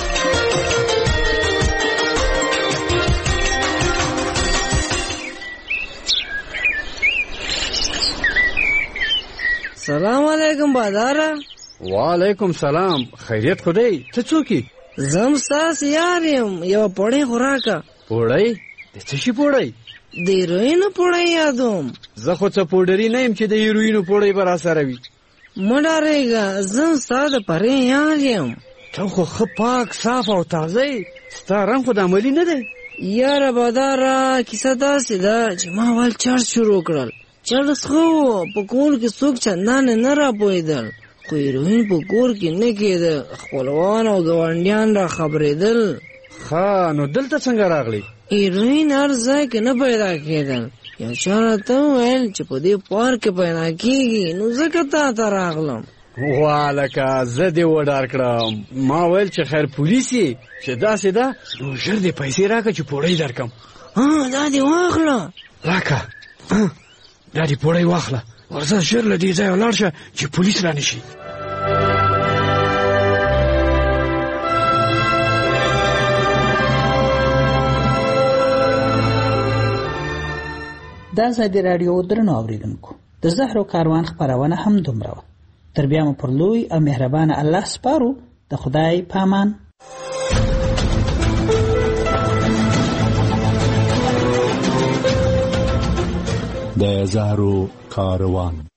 سلام علیکم باداره وعلیکم سلام خیریت خو دی ته څوک یې زه هم ستاسې یار یم یوه پوړۍ خو راکه پوړۍ د څه شي پوړۍ د هیروینو پوړۍ یادوم زه خو څه پوډري نه یم چې د هیروینو پوړۍ به راسره وي مه ډارېږه زه هم ستا د پرې یار یم ته خو ښه پاک صاف او تازه یې ستا رنګ خو د عملي نه دی یاره باداره کیسه داسې ده چې ما اول چرس شروع کړل چرس ښه و په کور کې څوک چندانې نه راپوهېدل خو هیروین په کور کې نه کېده خپلوان او ګاونډیان را خبرېدل ښه نو دلته څنګه راغلی هیروین هر ځای کې نه پیدا کېدل یو چا راته وویل چې په دې پارک کې پیدا کېږي نو ځکه تا ته راغلم والکه زه دې وډار کړم ما ویل چې خیر پولیس یې چې داسې ده نو ژر دې پیسې راکړه چې پوړۍ درکړم ها دا دې واخله راکړه دا دې پوړۍ واخله ورځه ژر له دې ځایه ولاړ شه چې پولیس را نشي دا ازادي راډیو درنو اوریدونکو د زهرو کاروان خپرونه هم دومره وه تر بیا مو پر لوی او مهربانه الله سپارو د خدای پامان د زهرو کاروان